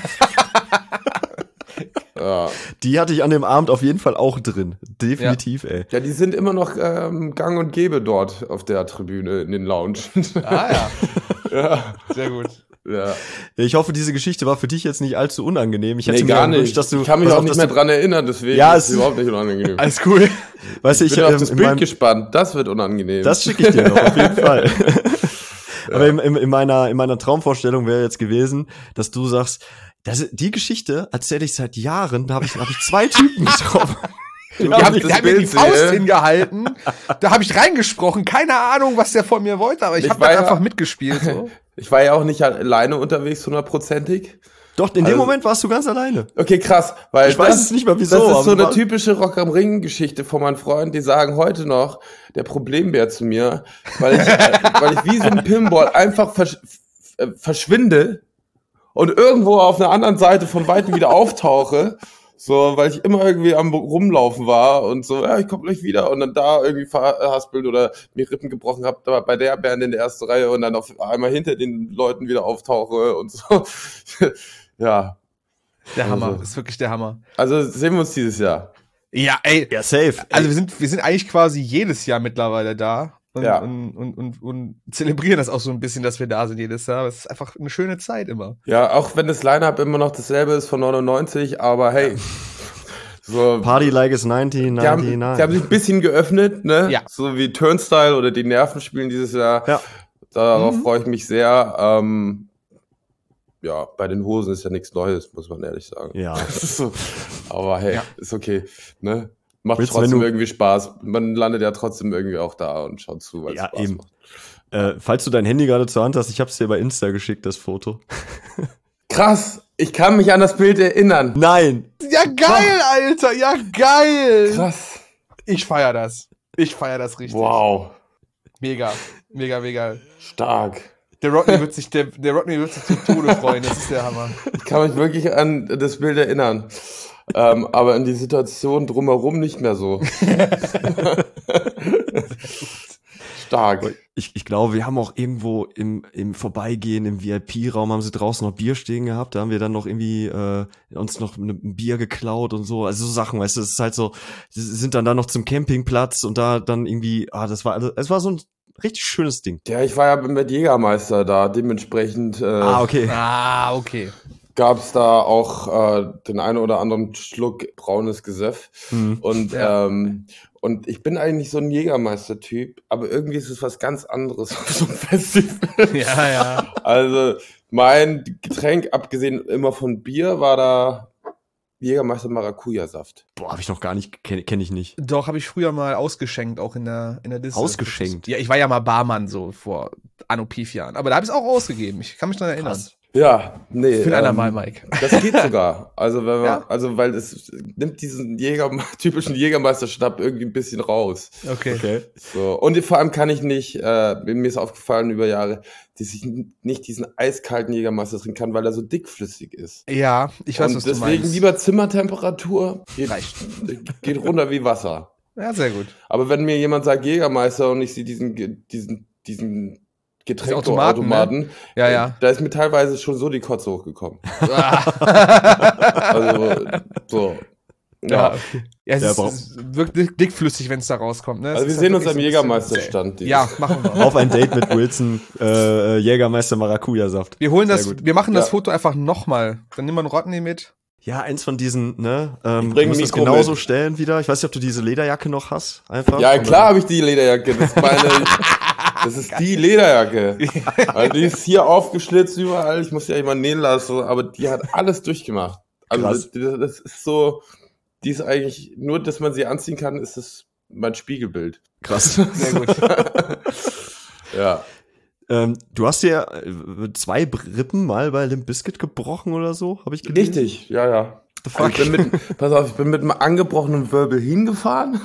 Ja. Die hatte ich an dem Abend auf jeden Fall auch drin. Definitiv, ey. Ja, die sind immer noch gang und gäbe dort auf der Tribüne in den Lounge. Ah ja. Ja. Sehr gut. Ja. Ich hoffe, diese Geschichte war für dich jetzt nicht allzu unangenehm. Ich hätte gar mir nicht. Dass du, ich kann mich auch nicht mehr dran erinnern, deswegen ist es überhaupt nicht unangenehm. Alles cool. Weißt du, ich bin auf das Bild gespannt. Das wird unangenehm. Das schicke ich dir noch, auf jeden Fall. Ja. Aber in meiner Traumvorstellung wäre jetzt gewesen, dass du sagst, die Geschichte erzähle ich seit Jahren, da hab ich 2 Typen getroffen. Die haben mir die Faust hingehalten, da habe ich reingesprochen, keine Ahnung, was der von mir wollte, aber ich habe einfach mitgespielt. So. Ich war ja auch nicht alleine unterwegs, 100%. Doch, in dem Moment warst du ganz alleine. Okay, krass. Weil ich weiß es nicht mehr, wieso. Das ist so eine typische Rock am Ring-Geschichte von meinen Freunden, die sagen heute noch, der Problembär zu mir, weil ich wie so ein Pinball einfach verschwinde und irgendwo auf einer anderen Seite von Weitem wieder auftauche. So, weil ich immer irgendwie am Rumlaufen war und so, ja, ich komme gleich wieder und dann da irgendwie verhaspelt oder mir Rippen gebrochen habe, da bei der Band in der ersten Reihe und dann auf einmal hinter den Leuten wieder auftauche und so. Ja. Der Hammer, ist wirklich der Hammer. Also sehen wir uns dieses Jahr. Ja, ey. Ja, safe. Also wir sind eigentlich quasi jedes Jahr mittlerweile da. Und zelebrieren das auch so ein bisschen, dass wir da sind jedes Jahr. Es ist einfach eine schöne Zeit immer. Ja, auch wenn das Line-Up immer noch dasselbe ist von 99, aber hey. So, Party like it's 1999. Die haben sich ein bisschen geöffnet, ne? Ja. So wie Turnstile oder die Nerven spielen dieses Jahr. Ja. Darauf freue ich mich sehr. Ja, bei den Hosen ist ja nichts Neues, muss man ehrlich sagen. Ja. Aber hey, ist okay, ne? Macht trotzdem irgendwie Spaß. Man landet ja trotzdem irgendwie auch da und schaut zu, weil es Spaß macht. Falls du dein Handy gerade zur Hand hast, ich hab's dir bei Insta geschickt, das Foto. Krass, ich kann mich an das Bild erinnern. Nein. Ja, geil, Alter, ja, geil. Krass. Ich feier das richtig. Wow. Mega. Stark. Der Rodney wird sich zu Tode freuen, das ist der Hammer. Ich kann mich wirklich an das Bild erinnern. Aber an die Situation drumherum nicht mehr so. Stark. Ich glaube, wir haben auch irgendwo im Vorbeigehen, im VIP-Raum, haben sie draußen noch Bier stehen gehabt. Da haben wir dann noch irgendwie uns noch ein Bier geklaut und so. Also so Sachen, weißt du, es ist halt so, sie sind dann da noch zum Campingplatz und da dann irgendwie, es war so ein richtig schönes Ding. Ja, ich war ja mit Jägermeister da, dementsprechend Okay. Okay. gab es da auch den einen oder anderen Schluck braunes Gesöff. Und ich bin eigentlich so ein Jägermeister-Typ, aber irgendwie ist es was ganz anderes auf so einem Festival. Ja. Also mein Getränk, abgesehen immer von Bier, war da Jägermeister Maracuja-Saft. Boah, habe ich noch gar nicht, kenn ich nicht. Doch, habe ich früher mal ausgeschenkt, auch in der Dis. Ausgeschenkt? Ja, ich war ja mal Barmann so vor Anno Pief-Jahren. Aber da habe ich es auch ausgegeben. Ich kann mich daran erinnern. Krass. Ja, nee. Für ein andermal, Mike. Das geht sogar. Also wenn man, weil es nimmt diesen typischen Jägermeister-Schnapp irgendwie ein bisschen raus. Okay. So. Und vor allem kann ich nicht, mir ist aufgefallen über Jahre, dass ich nicht diesen eiskalten Jägermeister trinken kann, weil er so dickflüssig ist. Ja, ich weiß, und was du meinst. deswegen lieber Zimmertemperatur, geht runter wie Wasser. Ja, sehr gut. Aber wenn mir jemand sagt Jägermeister und ich sehe diesen Getränkeautomaten, ne? Ja. Da ist mir teilweise schon so die Kotze hochgekommen. Also, so. Ja. Okay. Ja, es wirkt dickflüssig, wenn es da rauskommt. Ne? Also wir sehen uns am Jägermeisterstand. Ja, machen wir. Auf ein Date mit Wilson, Jägermeister Maracuja-Saft. Wir holen wir machen das Foto einfach nochmal. Dann nehmen wir einen Rodney mit. Ja, eins von diesen, ne? Bring musst das Mikro genauso mit. stellen wieder. Ich weiß nicht, ob du diese Lederjacke noch hast. Einfach. Ja, klar habe ich die Lederjacke. Das ist die Lederjacke. Also die ist hier aufgeschlitzt überall. Ich muss die eigentlich mal nähen lassen, aber die hat alles durchgemacht. Also das ist so, die ist eigentlich, nur dass man sie anziehen kann, ist das mein Spiegelbild. Krass. Sehr gut. Ja. Du hast ja 2 Rippen mal bei Limp Bizkit gebrochen oder so, habe ich gelesen. Richtig, ja. Also ich bin mit einem angebrochenen Wirbel hingefahren.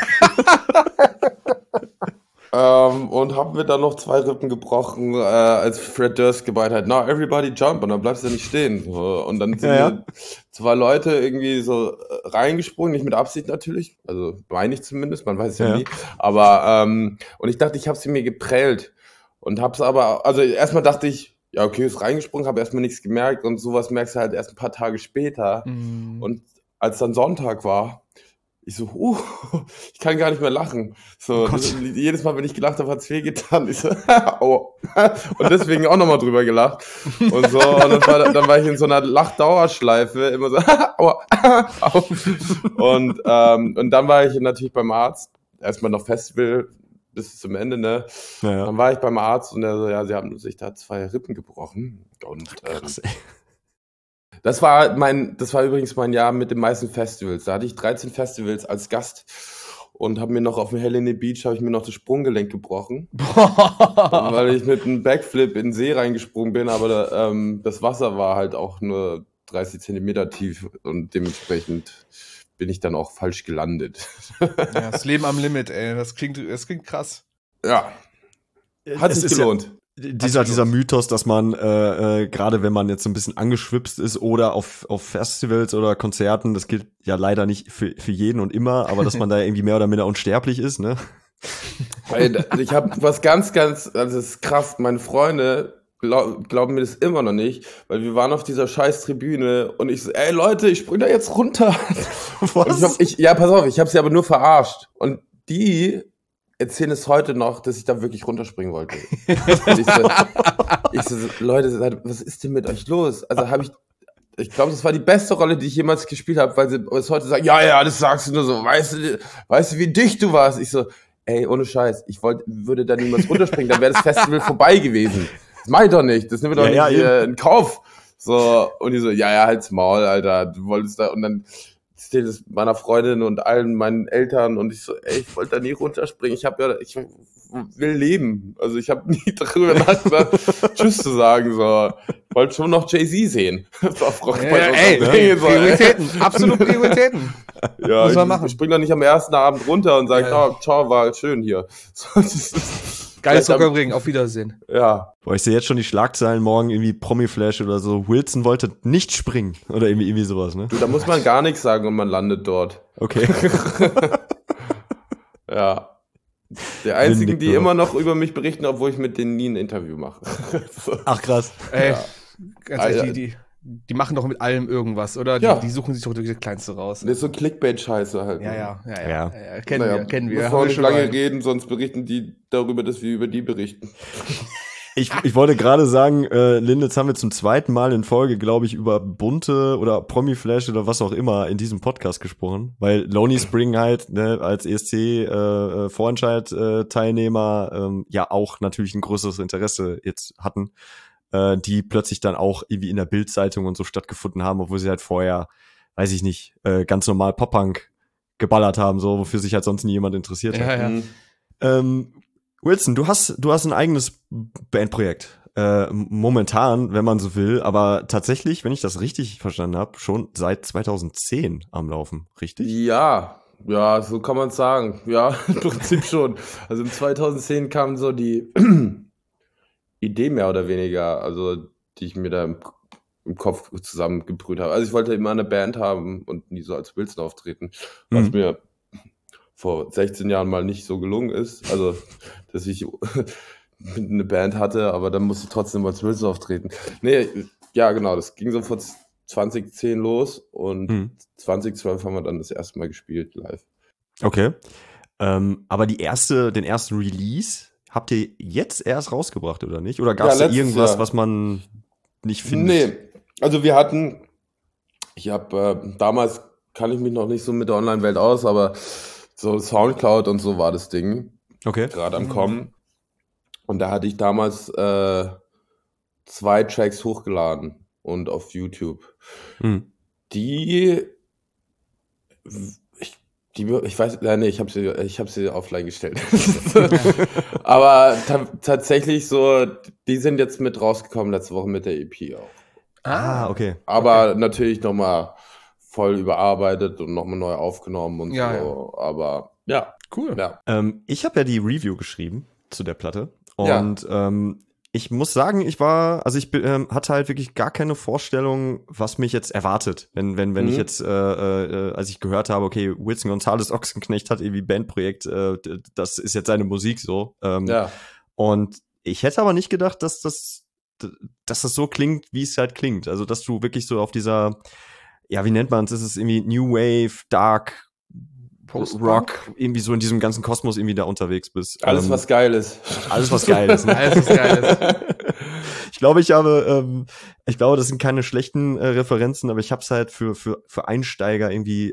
Und haben mir dann noch 2 Rippen gebrochen, als Fred Durst gemeint hat, now everybody jump, und dann bleibst du nicht stehen. So, und dann sind mir 2 Leute irgendwie so reingesprungen, nicht mit Absicht natürlich, also meine ich zumindest, man weiß es ja nie, aber und ich dachte, ich habe sie mir geprellt und hab's aber, also erstmal dachte ich, ja okay, ist reingesprungen, habe erstmal nichts gemerkt und sowas merkst du halt erst ein paar Tage später. Und als dann Sonntag war, ich so, ich kann gar nicht mehr lachen. So, jedes Mal, wenn ich gelacht habe, hat es wehgetan. Ich so, aua. Und deswegen auch nochmal drüber gelacht. Und so, und dann war ich in so einer Lachdauerschleife, immer so, aua, aua. Und dann war ich natürlich beim Arzt. Erstmal noch Festival bis zum Ende, ne? Ja. Dann war ich beim Arzt und er so, ja, sie haben sich da 2 Rippen gebrochen. Und krass, ey. Das war übrigens mein Jahr mit den meisten Festivals. Da hatte ich 13 Festivals als Gast und habe mir noch auf dem Helene Beach das Sprunggelenk gebrochen, weil ich mit einem Backflip in den See reingesprungen bin, aber das Wasser war halt auch nur 30 Zentimeter tief und dementsprechend bin ich dann auch falsch gelandet. Ja, das Leben am Limit, ey. Das klingt krass. Ja. Hat sich gelohnt. Dieser Mythos, dass man, gerade wenn man jetzt so ein bisschen angeschwipst ist oder auf Festivals oder Konzerten, das gilt ja leider nicht für jeden und immer, aber dass man da irgendwie mehr oder minder unsterblich ist, ne? Ich habe was ganz, also das ist krass, meine Freunde glauben mir das immer noch nicht, weil wir waren auf dieser scheiß Tribüne und ich so, ey Leute, ich spring da jetzt runter. Was? Pass auf, ich habe sie aber nur verarscht. Und die erzählen es heute noch, dass ich da wirklich runterspringen wollte. ich so, Leute, was ist denn mit euch los? Also ich glaube, das war die beste Rolle, die ich jemals gespielt habe, weil sie bis heute sagen, ja, das sagst du nur so, weißt du, wie dicht du warst? Ich so, ey, ohne Scheiß, würde da niemals runterspringen, dann wäre das Festival vorbei gewesen. Das mach ich doch nicht, das nehmen wir doch nicht in Kauf. So, und die so, ja, halt's Maul, Alter, du wolltest da, und dann erzählt es meiner Freundin und allen meinen Eltern und ich so, ey, ich wollte da nie runterspringen, ich will leben. Also ich habe nie darüber nachgedacht, Tschüss zu sagen, so. Ich wollte schon noch Jay-Z sehen. Prioritäten, absolut Prioritäten. Ja, ich spring doch nicht am ersten Abend runter und sage, ciao, war schön hier. Geiles Zuckerbringen, auf Wiedersehen. Ja. Boah, ich sehe jetzt schon die Schlagzeilen morgen, irgendwie Promi-Flash oder so. Wilson wollte nicht springen. Oder irgendwie sowas, ne? Du, da muss man gar nichts sagen und man landet dort. Okay. Ja. Der einzigen, die immer noch über mich berichten, obwohl ich mit denen nie ein Interview mache. Ach, krass. Ey, ganz ehrlich, die machen doch mit allem irgendwas, oder? Ja. Die suchen sich doch das Kleinste raus. Das ist so Clickbait-Scheiße halt. Ja. Kennen wir. Wir wollen nicht lange reden, sonst berichten die darüber, dass wir über die berichten. Ich wollte gerade sagen, Lynn, jetzt haben wir zum zweiten Mal in Folge, glaube ich, über Bunte oder Promiflash oder was auch immer in diesem Podcast gesprochen, weil Lonely Spring halt, ne, als ESC Vorentscheid-Teilnehmer ja auch natürlich ein größeres Interesse jetzt hatten, die plötzlich dann auch irgendwie in der Bild-Zeitung und so stattgefunden haben, obwohl sie halt vorher, weiß ich nicht, ganz normal Pop-Punk geballert haben, so, wofür sich halt sonst nie jemand interessiert hat. Ja. Wilson, du hast ein eigenes Bandprojekt. Momentan, wenn man so will, aber tatsächlich, wenn ich das richtig verstanden habe, schon seit 2010 am Laufen, richtig? Ja, so kann man es sagen. Ja, im Prinzip schon. Also im 2010 kam so die Idee mehr oder weniger, also die ich mir da im Kopf zusammengebrüht habe. Also ich wollte immer eine Band haben und nie so als Wilson auftreten, was mir vor 16 Jahren mal nicht so gelungen ist. Also, dass ich eine Band hatte, aber dann musste ich trotzdem als Wilson auftreten. Nee, ja genau, das ging so vor 2010 los und 2012 haben wir dann das erste Mal gespielt live. Okay. Aber den ersten Release habt ihr jetzt erst rausgebracht, oder nicht? Oder gab es da irgendwas, Jahr, was man nicht findet? Nee, also ich habe damals, kann ich mich noch nicht so mit der Online-Welt aus, aber so Soundcloud und so war das Ding. Okay. Gerade am Kommen. Und da hatte ich damals 2 Tracks hochgeladen und auf YouTube. Ich weiß, nee, ich habe sie offline gestellt. Aber tatsächlich so, die sind jetzt mit rausgekommen letzte Woche mit der EP auch. Okay. Aber natürlich nochmal voll überarbeitet und nochmal neu aufgenommen und so. Ja. Aber ja. Cool. Ja. Ich habe ja die Review geschrieben zu der Platte. Und ich muss sagen, ich hatte halt wirklich gar keine Vorstellung, was mich jetzt erwartet, wenn ich jetzt, als ich gehört habe, okay, Wilson González Ochsenknecht hat irgendwie Bandprojekt, das ist jetzt seine Musik so. Und ich hätte aber nicht gedacht, dass das so klingt, wie es halt klingt. Also, dass du wirklich so auf dieser, ja, wie nennt man es? Ist es irgendwie New Wave, Dark, Rock, irgendwie so in diesem ganzen Kosmos irgendwie da unterwegs bist. Alles, was geil ist. Alles, was geil ist. Ne? Alles, was geil ist. Ich glaube, das sind keine schlechten Referenzen, aber ich habe es halt für Einsteiger irgendwie,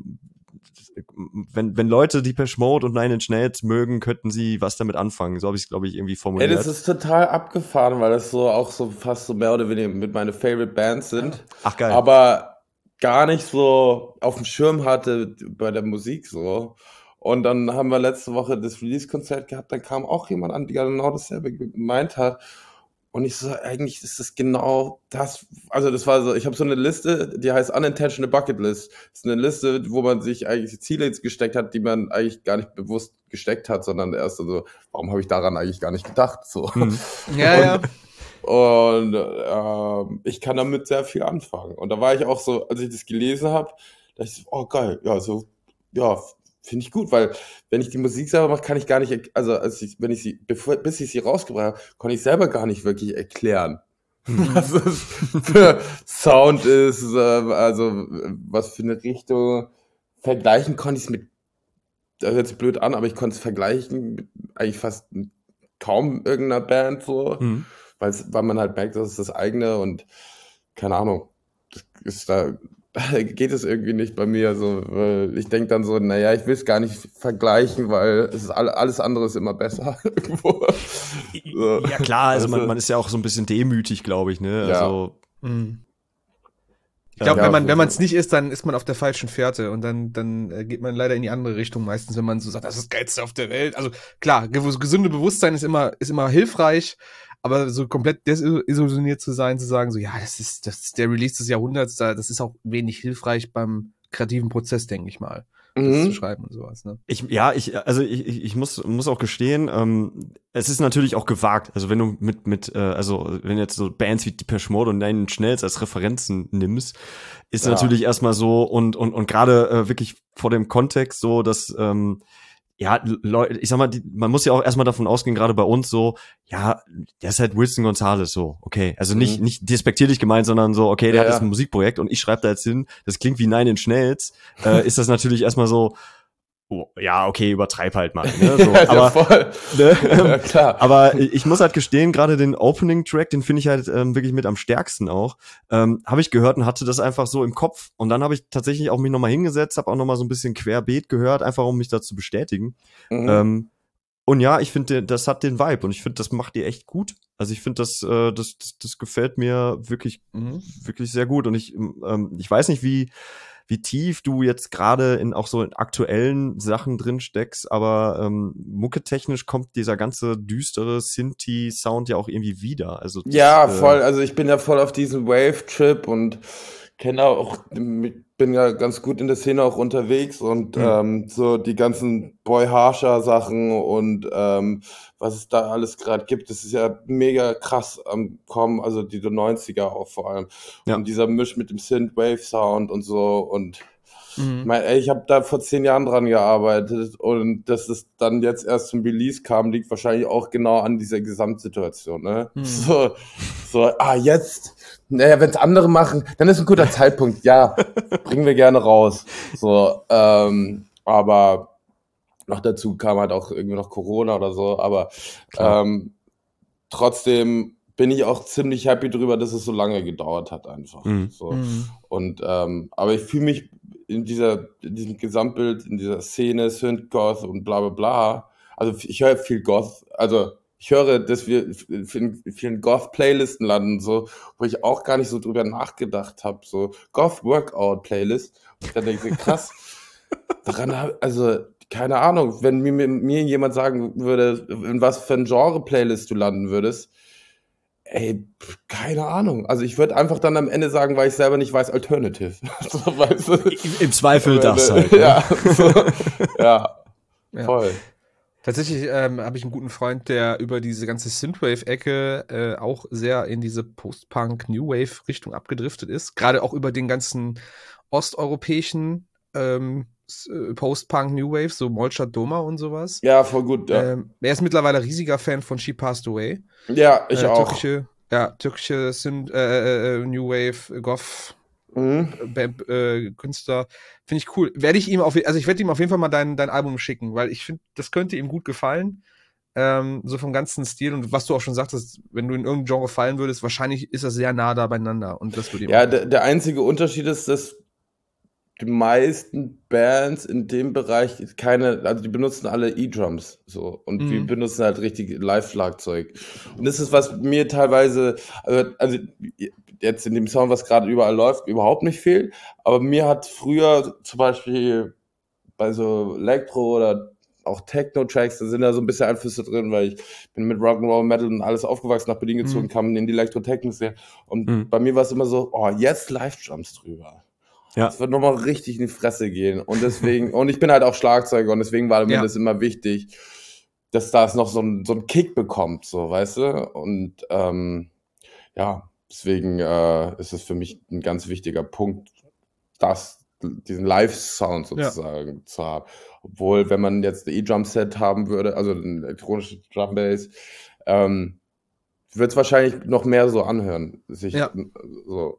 wenn Leute Depeche Mode und Nine Inch Nails mögen, könnten sie was damit anfangen. So habe ich es, glaube ich, irgendwie formuliert. Ey, das ist total abgefahren, weil das so auch so fast so mehr oder weniger mit meine Favorite Bands sind. Ach, geil. Aber gar nicht so auf dem Schirm hatte bei der Musik so. Und dann haben wir letzte Woche das Release-Konzert gehabt, dann kam auch jemand an, der genau dasselbe gemeint hat. Und ich so, eigentlich ist das genau das, also das war so, ich habe so eine Liste, die heißt Unintentional Bucket List. Das ist eine Liste, wo man sich eigentlich Ziele gesteckt hat, die man eigentlich gar nicht bewusst gesteckt hat, sondern erst so, warum habe ich daran eigentlich gar nicht gedacht? So. Ja. Und ich kann damit sehr viel anfangen. Und da war ich auch so, als ich das gelesen habe, dachte ich so, oh geil, finde ich gut, weil wenn ich die Musik selber mache, kann ich gar nicht, also bis ich sie rausgebracht habe, konnte ich selber gar nicht wirklich erklären, was es für Sound ist, also was für eine Richtung. Vergleichen konnte ich es mit, das hört sich blöd an, aber ich konnte es vergleichen mit eigentlich fast kaum irgendeiner Band so. Weil man halt merkt, das ist das eigene und keine Ahnung, das ist da geht es irgendwie nicht bei mir so, weil ich denke dann so, naja, ich will es gar nicht vergleichen, weil es ist alles andere ist immer besser irgendwo. So. Ja klar, also man ist ja auch so ein bisschen demütig, glaube ich, ne? Also ich glaube, wenn man es nicht ist, dann ist man auf der falschen Fährte und dann geht man leider in die andere Richtung meistens, wenn man so sagt, das ist das Geilste auf der Welt. Also klar, gesunde Bewusstsein ist immer hilfreich, aber so komplett desillusioniert zu sein, zu sagen, so, ja, das ist der Release des Jahrhunderts, das ist auch wenig hilfreich beim kreativen Prozess, denke ich mal, das zu schreiben und sowas, ne? Ich muss auch gestehen, es ist natürlich auch gewagt. Also wenn du wenn jetzt so Bands wie Depeche Mode und Nine Inch Nails als Referenzen nimmst, ist natürlich erstmal so und gerade wirklich vor dem Kontext so, dass ja, Leute, ich sag mal, man muss ja auch erstmal davon ausgehen, gerade bei uns so, ja, der ist halt Wilson Gonzalez so, okay. Also nicht despektierlich gemeint, sondern so, okay, der hat jetzt ein Musikprojekt und ich schreibe da jetzt hin, das klingt wie Nine Inch Nails, ist das natürlich erstmal so, oh, ja, okay, übertreib halt mal. Ne? So, aber, voll. Ne? Ja, klar. Aber ich muss halt gestehen, gerade den Opening-Track, den finde ich halt wirklich mit am stärksten auch. Habe ich gehört und hatte das einfach so im Kopf. Und dann habe ich tatsächlich auch mich nochmal hingesetzt, habe auch nochmal so ein bisschen querbeet gehört, einfach um mich da zu bestätigen. Und ja, ich finde, das hat den Vibe und ich finde, das macht die echt gut. Also ich finde, das gefällt mir wirklich, wirklich sehr gut. Und ich weiß nicht, wie tief du jetzt gerade in auch so in aktuellen Sachen drin steckst, aber mucketechnisch kommt dieser ganze düstere Synthi-Sound ja auch irgendwie wieder. Also das, voll. Also ich bin ja voll auf diesem Wave-Trip und kenne auch, bin ja ganz gut in der Szene auch unterwegs und so die ganzen Boy Harsher Sachen und was es da alles gerade gibt, das ist ja mega krass am Kommen, also die 90er auch vor allem. Ja. Und dieser Misch mit dem Synth-Wave-Sound und so und ich habe da vor 10 Jahren dran gearbeitet und dass es dann jetzt erst zum Release kam, liegt wahrscheinlich auch genau an dieser Gesamtsituation, ne? Jetzt, naja, wenn es andere machen, dann ist ein guter Zeitpunkt, ja, bringen wir gerne raus. So, aber noch dazu kam halt auch irgendwie noch Corona oder so, aber trotzdem bin ich auch ziemlich happy drüber, dass es so lange gedauert hat einfach. Und aber ich fühle mich in diesem Gesamtbild, in dieser Szene, Synth-Goth und bla bla bla, also ich höre viel Goth, also ich höre, dass wir in vielen Goth-Playlisten landen, so, wo ich auch gar nicht so drüber nachgedacht habe, so Goth-Workout-Playlist. Und ich dann denke, krass, also keine Ahnung, wenn mir jemand sagen würde, in was für ein Genre-Playlist du landen würdest, ey, keine Ahnung. Also ich würde einfach dann am Ende sagen, weil ich selber nicht weiß, Alternative. So, weißt du? Im Zweifel das halt. Ja, voll. Tatsächlich habe ich einen guten Freund, der über diese ganze Synthwave-Ecke auch sehr in diese Post-Punk-New Wave-Richtung abgedriftet ist. Gerade auch über den ganzen osteuropäischen Post-Punk New Wave, so Molchat Doma und sowas. Ja, voll gut, ja. Er ist mittlerweile riesiger Fan von She Passed Away. Ja, ich auch. Türkische New Wave, Goth Künstler. Finde ich cool. Ich werde ihm auf jeden Fall mal dein Album schicken, weil ich finde, das könnte ihm gut gefallen. So vom ganzen Stil und was du auch schon sagtest, wenn du in irgendein Genre fallen würdest, wahrscheinlich ist das sehr nah da beieinander. Und das würde ihm der einzige Unterschied ist, dass die meisten Bands in dem Bereich die benutzen alle E-Drums so und wir benutzen halt richtig Live-Schlagzeug. Und das ist, was mir teilweise, also jetzt in dem Sound, was gerade überall läuft, überhaupt nicht fehlt, aber mir hat früher zum Beispiel bei so Elektro oder auch Techno-Tracks, da sind da so ein bisschen Einflüsse drin, weil ich bin mit Rock'n'Roll, Metal und alles aufgewachsen, nach Berlin gezogen, kam in die Elektro-Techno-Szene und bei mir war es immer so, jetzt Live-Drums drüber. Ja. Das wird nochmal richtig in die Fresse gehen. Und deswegen, und ich bin halt auch Schlagzeuger und deswegen war mir das immer wichtig, dass das noch so ein Kick bekommt, so, weißt du? Und deswegen ist es für mich ein ganz wichtiger Punkt, diesen Live-Sound sozusagen zu haben. Obwohl, wenn man jetzt ein E-Drum-Set haben würde, also ein elektronisches Drum-Bass, wird es wahrscheinlich noch mehr so anhören. So.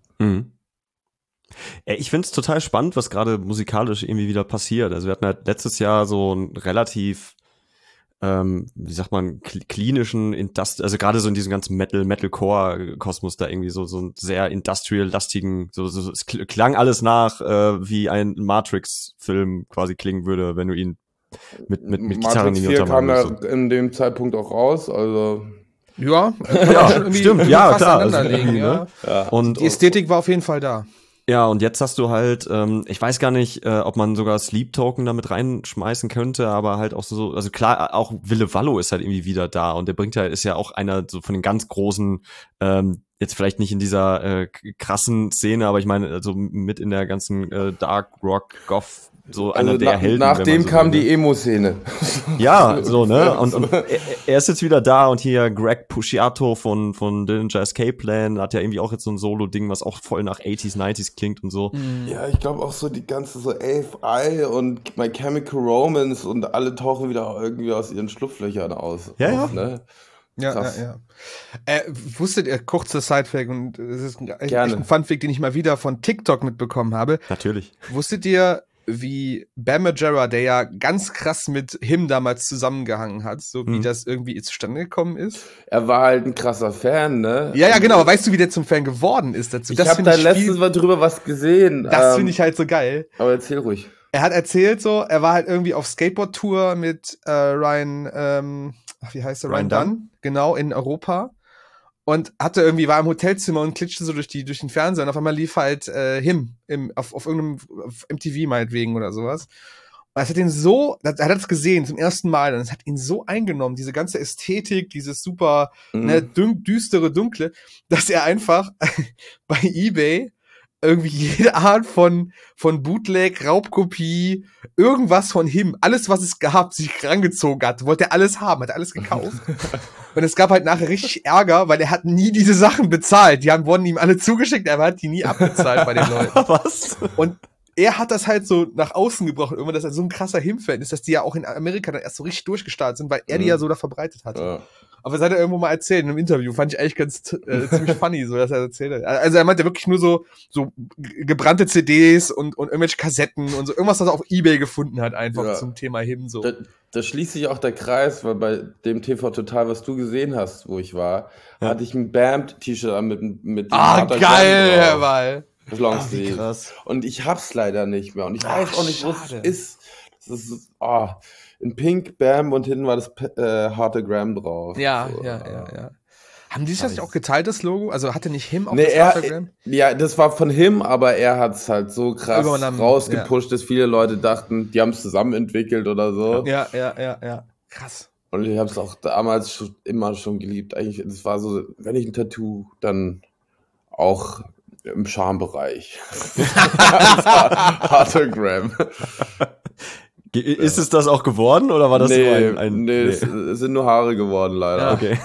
Ich finde es total spannend, was gerade musikalisch irgendwie wieder passiert. Also wir hatten halt letztes Jahr so einen relativ, wie sagt man, klinischen, also gerade so in diesem ganzen Metalcore-Kosmos da irgendwie so einen sehr industrial-lastigen, es klang alles nach, wie ein Matrix-Film quasi klingen würde, wenn du ihn mit Gitarren in die Untermalung. Matrix 4 kam ja in dem Zeitpunkt auch raus, also... Ja, stimmt, ja, klar. Also, und die Ästhetik war auf jeden Fall da. Ja, und jetzt hast du halt, ich weiß gar nicht, ob man sogar Sleep Token damit reinschmeißen könnte, aber halt auch so, also klar, auch Ville Vallo ist halt irgendwie wieder da und der ist ja auch einer so von den ganz großen, jetzt vielleicht nicht in dieser krassen Szene, aber ich meine, also mit in der ganzen Dark Rock, Goth so einer der Helden. Nachdem so kam will, die Emo-Szene. Ja, so, ne? Und er ist jetzt wieder da und hier Greg Puciato von Dillinger Escape Plan hat ja irgendwie auch jetzt so ein Solo-Ding, was auch voll nach 80s, 90s klingt und so. Ja, ich glaube auch so die ganze so AFI und My Chemical Romance und alle tauchen wieder irgendwie aus ihren Schlupflöchern aus. Ja. Ne? Ja. Wusstet ihr, kurzer Sidefact, und es ist echt Gerne. ein Funfact, den ich mal wieder von TikTok mitbekommen habe. Natürlich. Wusstet ihr, wie Bam Margera, der ja ganz krass mit Him damals zusammengehangen hat, so wie das irgendwie zustande gekommen ist? Er war halt ein krasser Fan, ne? Ja, genau. Aber weißt du, wie der zum Fan geworden ist dazu? Ich habe da letztens mal drüber was gesehen. Das finde ich halt so geil. Aber erzähl ruhig. Er hat erzählt so, er war halt irgendwie auf Skateboard-Tour mit Ryan, wie heißt er? Ryan Dunn, genau, in Europa. Und war im Hotelzimmer und klitschte so durch den Fernseher und auf einmal lief halt Him auf irgendeinem auf MTV meinetwegen oder sowas. Und das hat ihn so, er hat das gesehen zum ersten Mal und es hat ihn so eingenommen, diese ganze Ästhetik, dieses super düstere, dunkle, dass er einfach bei eBay irgendwie jede Art von Bootleg, Raubkopie, irgendwas von Him, alles, was es gab, sich rangezogen hat, wollte er alles haben, hat alles gekauft. Und es gab halt nachher richtig Ärger, weil er hat nie diese Sachen bezahlt. wurden ihm alle zugeschickt, aber er hat die nie abbezahlt bei den Leuten. Was? Und er hat das halt so nach außen gebracht, irgendwann, dass er so ein krasser Him-Fan ist, dass die ja auch in Amerika dann erst so richtig durchgestartet sind, weil er die ja so da verbreitet hatte. Ja. Aber das hat er irgendwo mal erzählt in einem Interview. Fand ich eigentlich ganz ziemlich funny, so dass er erzählt hat. Also er meinte wirklich nur so gebrannte CDs und irgendwelche Kassetten und so irgendwas, was er auf eBay gefunden hat, einfach zum Thema Him so. Da schließt sich auch der Kreis, weil bei dem TV Total, was du gesehen hast, wo ich war, hatte ich ein Bam-T-Shirt an mit dem geil, Herr Wall. Das Longsleeve. Und ich hab's leider nicht mehr. Und ich weiß auch nicht, wo es ist. Das ist in Pink, Bam und hinten war das Heartagram drauf. Ja. Haben die sich das nicht auch geteilt, das Logo? Also hatte nicht Him auch das Heartagram? Ja, das war von Him, aber er hat's halt so krass rausgepusht, dass viele Leute dachten, die haben es zusammen entwickelt oder so. Ja. Krass. Und ich hab's auch damals immer schon geliebt. Eigentlich, das war so, wenn ich ein Tattoo, dann auch im Schambereich. Heartagram. Ist es das auch geworden oder war das nur ein Nee, es sind nur Haare geworden, leider. Ja. Okay.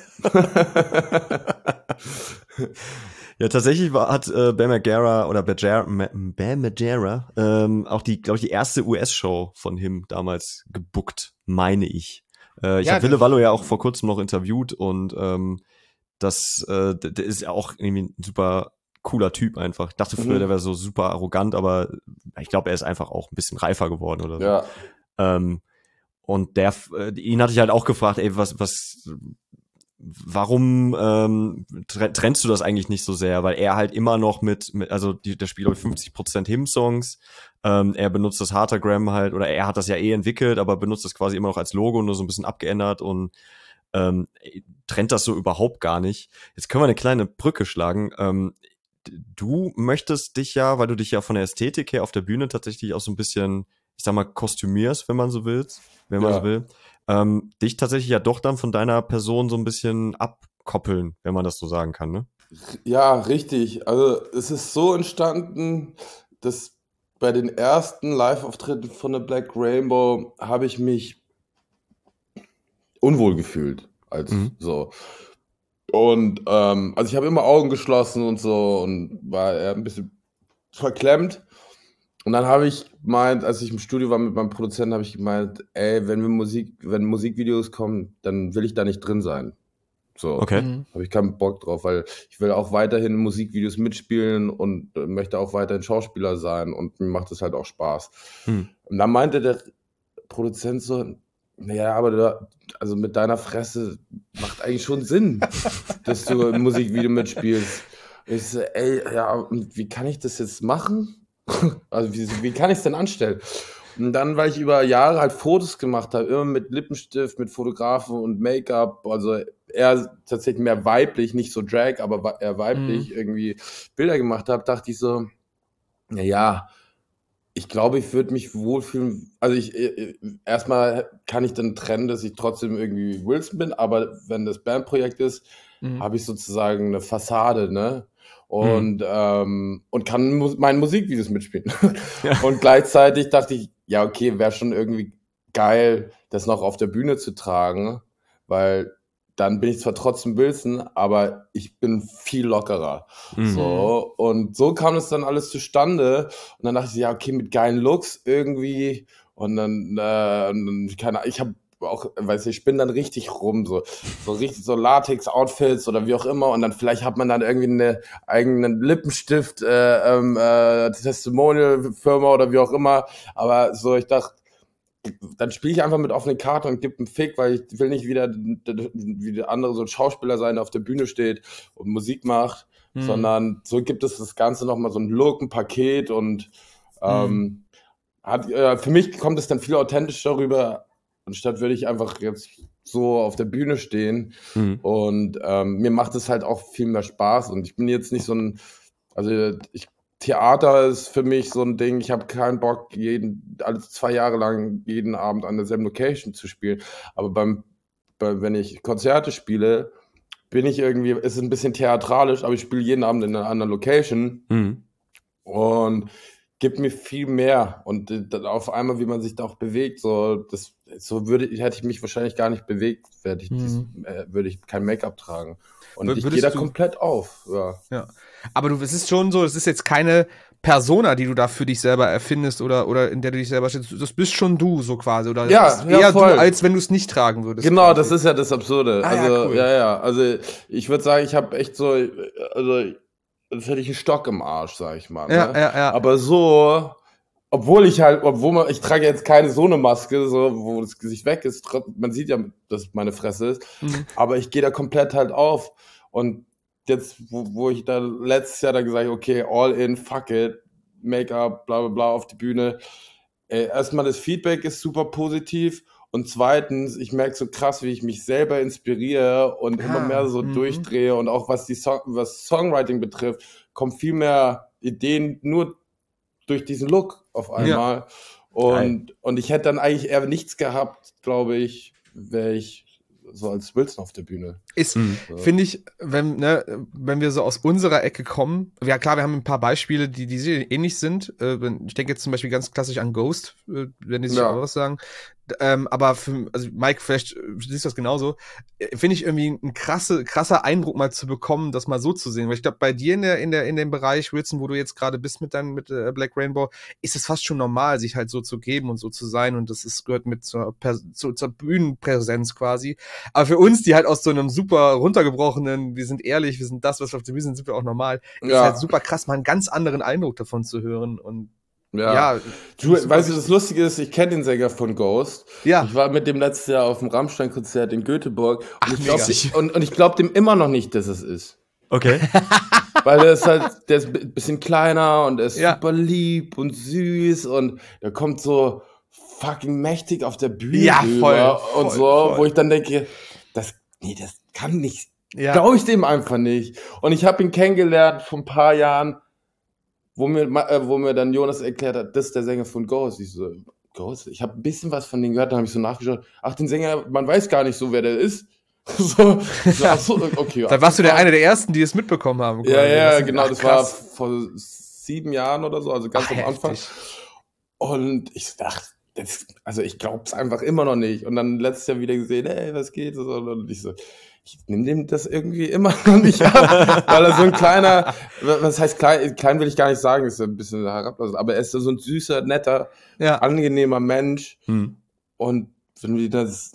Ja, tatsächlich hat Bam Margera auch die, glaube ich, die erste US-Show von Him damals gebookt, meine ich. Ich habe Wille Wallo ja auch vor kurzem noch interviewt und der ist ja auch irgendwie ein super cooler Typ einfach. Ich dachte früher, der wäre so super arrogant, aber ich glaube, er ist einfach auch ein bisschen reifer geworden oder so. Ja. Und ihn hatte ich halt auch gefragt, ey, warum trennst du das eigentlich nicht so sehr? Weil er halt immer noch der spielt, glaube ich, 50% Him-Songs. Er benutzt das Heartagram halt, oder er hat das ja entwickelt, aber benutzt das quasi immer noch als Logo, nur so ein bisschen abgeändert und trennt das so überhaupt gar nicht. Jetzt können wir eine kleine Brücke schlagen. Du möchtest dich ja, weil du dich ja von der Ästhetik her auf der Bühne tatsächlich auch so ein bisschen, ich sag mal, kostümierst, wenn man so will, dich tatsächlich ja doch dann von deiner Person so ein bisschen abkoppeln, wenn man das so sagen kann, ne? Ja, richtig. Also es ist so entstanden, dass bei den ersten Live-Auftritten von der Black Rainbow habe ich mich unwohl gefühlt. So. Und also ich habe immer Augen geschlossen und so und war eher ein bisschen verklemmt. Und dann habe ich gemeint, als ich im Studio war mit meinem Produzenten, habe ich gemeint, ey, wenn Musikvideos kommen, dann will ich da nicht drin sein. So, okay. Habe ich keinen Bock drauf, weil ich will auch weiterhin in Musikvideos mitspielen und möchte auch weiterhin Schauspieler sein und mir macht das halt auch Spaß. Und dann meinte der Produzent so, naja, aber also mit deiner Fresse macht eigentlich schon Sinn, dass du im Musikvideo mitspielst. Und ich so, ey, ja, und wie kann ich das jetzt machen? Also wie kann ich es denn anstellen? Und dann, weil ich über Jahre halt Fotos gemacht habe, immer mit Lippenstift, mit Fotografen und Make-up, also eher tatsächlich mehr weiblich, nicht so Drag, aber eher weiblich irgendwie Bilder gemacht habe, dachte ich so, naja, ich glaube, ich würde mich wohlfühlen, also erstmal kann ich dann trennen, dass ich trotzdem irgendwie Wilson bin, aber wenn das Bandprojekt ist, habe ich sozusagen eine Fassade, ne? Und kann meine Musikvideos mitspielen. Und gleichzeitig dachte ich, ja, okay, wäre schon irgendwie geil, das noch auf der Bühne zu tragen, weil dann bin ich zwar trotzdem Wilson, aber ich bin viel lockerer. So, und so kam es dann alles zustande. Und dann dachte ich, ja, okay, mit geilen Looks irgendwie. Und dann, keine Ahnung, ich habe auch, weiß ich bin dann richtig rum, so richtig so Latex-Outfits oder wie auch immer. Und dann vielleicht hat man dann irgendwie eine eigene Lippenstift, Testimonial-Firma oder wie auch immer. Aber so, ich dachte, dann spiele ich einfach mit offenen Karten und gebe einen Fick, weil ich will nicht wieder wie der andere so ein Schauspieler sein, der auf der Bühne steht und Musik macht, sondern so gibt es das Ganze nochmal so ein Look, ein Paket und für mich kommt es dann viel authentischer rüber, anstatt würde ich einfach jetzt so auf der Bühne stehen und mir macht es halt auch viel mehr Spaß und ich bin jetzt nicht so ein, Theater ist für mich so ein Ding, ich habe keinen Bock, alle 2 Jahre lang jeden Abend an derselben Location zu spielen. Aber wenn ich Konzerte spiele, ist es ein bisschen theatralisch, aber ich spiele jeden Abend in einer anderen Location und gibt mir viel mehr. Und dann auf einmal, wie man sich da auch bewegt, hätte ich mich wahrscheinlich gar nicht bewegt, würde ich kein Make-up tragen. Und ich gehe da komplett auf. Ja. Aber es ist schon so, es ist jetzt keine Persona, die du da für dich selber erfindest oder in der du dich selber stellst. Das bist schon du, so quasi. Oder eher voll. du, als wenn du es nicht tragen würdest. Genau, quasi. Das ist ja das Absurde. Cool. Also ich würde sagen, ich habe echt so, als hätte ich einen Stock im Arsch, sag ich mal. Ne? Ja. Aber so, ich trage jetzt keine so eine Maske, so, wo das Gesicht weg ist, man sieht ja, dass meine Fresse ist, aber ich gehe da komplett halt auf. Und jetzt, wo ich da letztes Jahr da gesagt habe, okay, all in, fuck it, Make-up, bla bla bla auf die Bühne. Erstmal das Feedback ist super positiv und zweitens, ich merke so krass, wie ich mich selber inspiriere und immer mehr so durchdrehe und auch was Songwriting betrifft, kommen viel mehr Ideen nur durch diesen Look auf einmal. Und ich hätte dann eigentlich eher nichts gehabt, glaube ich, wäre ich so als Wilson auf der Bühne. Finde ich, wenn wir so aus unserer Ecke kommen, ja klar, wir haben ein paar Beispiele, die ähnlich sind. Ich denke jetzt zum Beispiel ganz klassisch an Ghost, wenn die sich auch was sagen. Aber Mike, vielleicht siehst du das genauso. Finde ich irgendwie ein krasser Eindruck mal zu bekommen, das mal so zu sehen. Weil ich glaube, bei dir in dem Bereich, Wilson, wo du jetzt gerade bist mit Black Rainbow, ist es fast schon normal, sich halt so zu geben und so zu sein. Und das gehört mit zur Bühnenpräsenz quasi. Aber für uns, die halt aus so einem super runtergebrochenen, wir sind ehrlich, wir sind das, was wir auf der Bühne sind wir auch normal, ist halt super krass, mal einen ganz anderen Eindruck davon zu hören. Und weißt du, das Lustige ist, ich kenne den Sänger von Ghost. Ja. Ich war mit dem letztes Jahr auf dem Rammstein-Konzert in Göteborg und ich glaube dem immer noch nicht, dass es ist. Okay. Weil der ist ein bisschen kleiner und er ist super lieb und süß und der kommt so fucking mächtig auf der Bühne rüber und so, wo ich dann denke, das kann nicht. Glaube ich dem einfach nicht. Und ich habe ihn kennengelernt vor ein paar Jahren, wo mir dann Jonas erklärt hat, das ist der Sänger von Ghost. Ich so, Ghost? Ich habe ein bisschen was von denen gehört, dann habe ich so nachgeschaut. Ach, den Sänger, man weiß gar nicht so, wer der ist. Okay. Dann warst du einer der Ersten, die es mitbekommen haben. Ja, genau, das war vor 7 Jahren oder so, also ganz am Anfang. Und ich dachte, ich glaube es einfach immer noch nicht. Und dann letztes Jahr wieder gesehen, ey, was geht? Und ich so, ich nehme dem das irgendwie immer noch nicht ab, weil er so ein kleiner, was heißt klein will ich gar nicht sagen, ist ein bisschen herablassend, aber er ist so ein süßer, netter, angenehmer Mensch. Und wenn wir das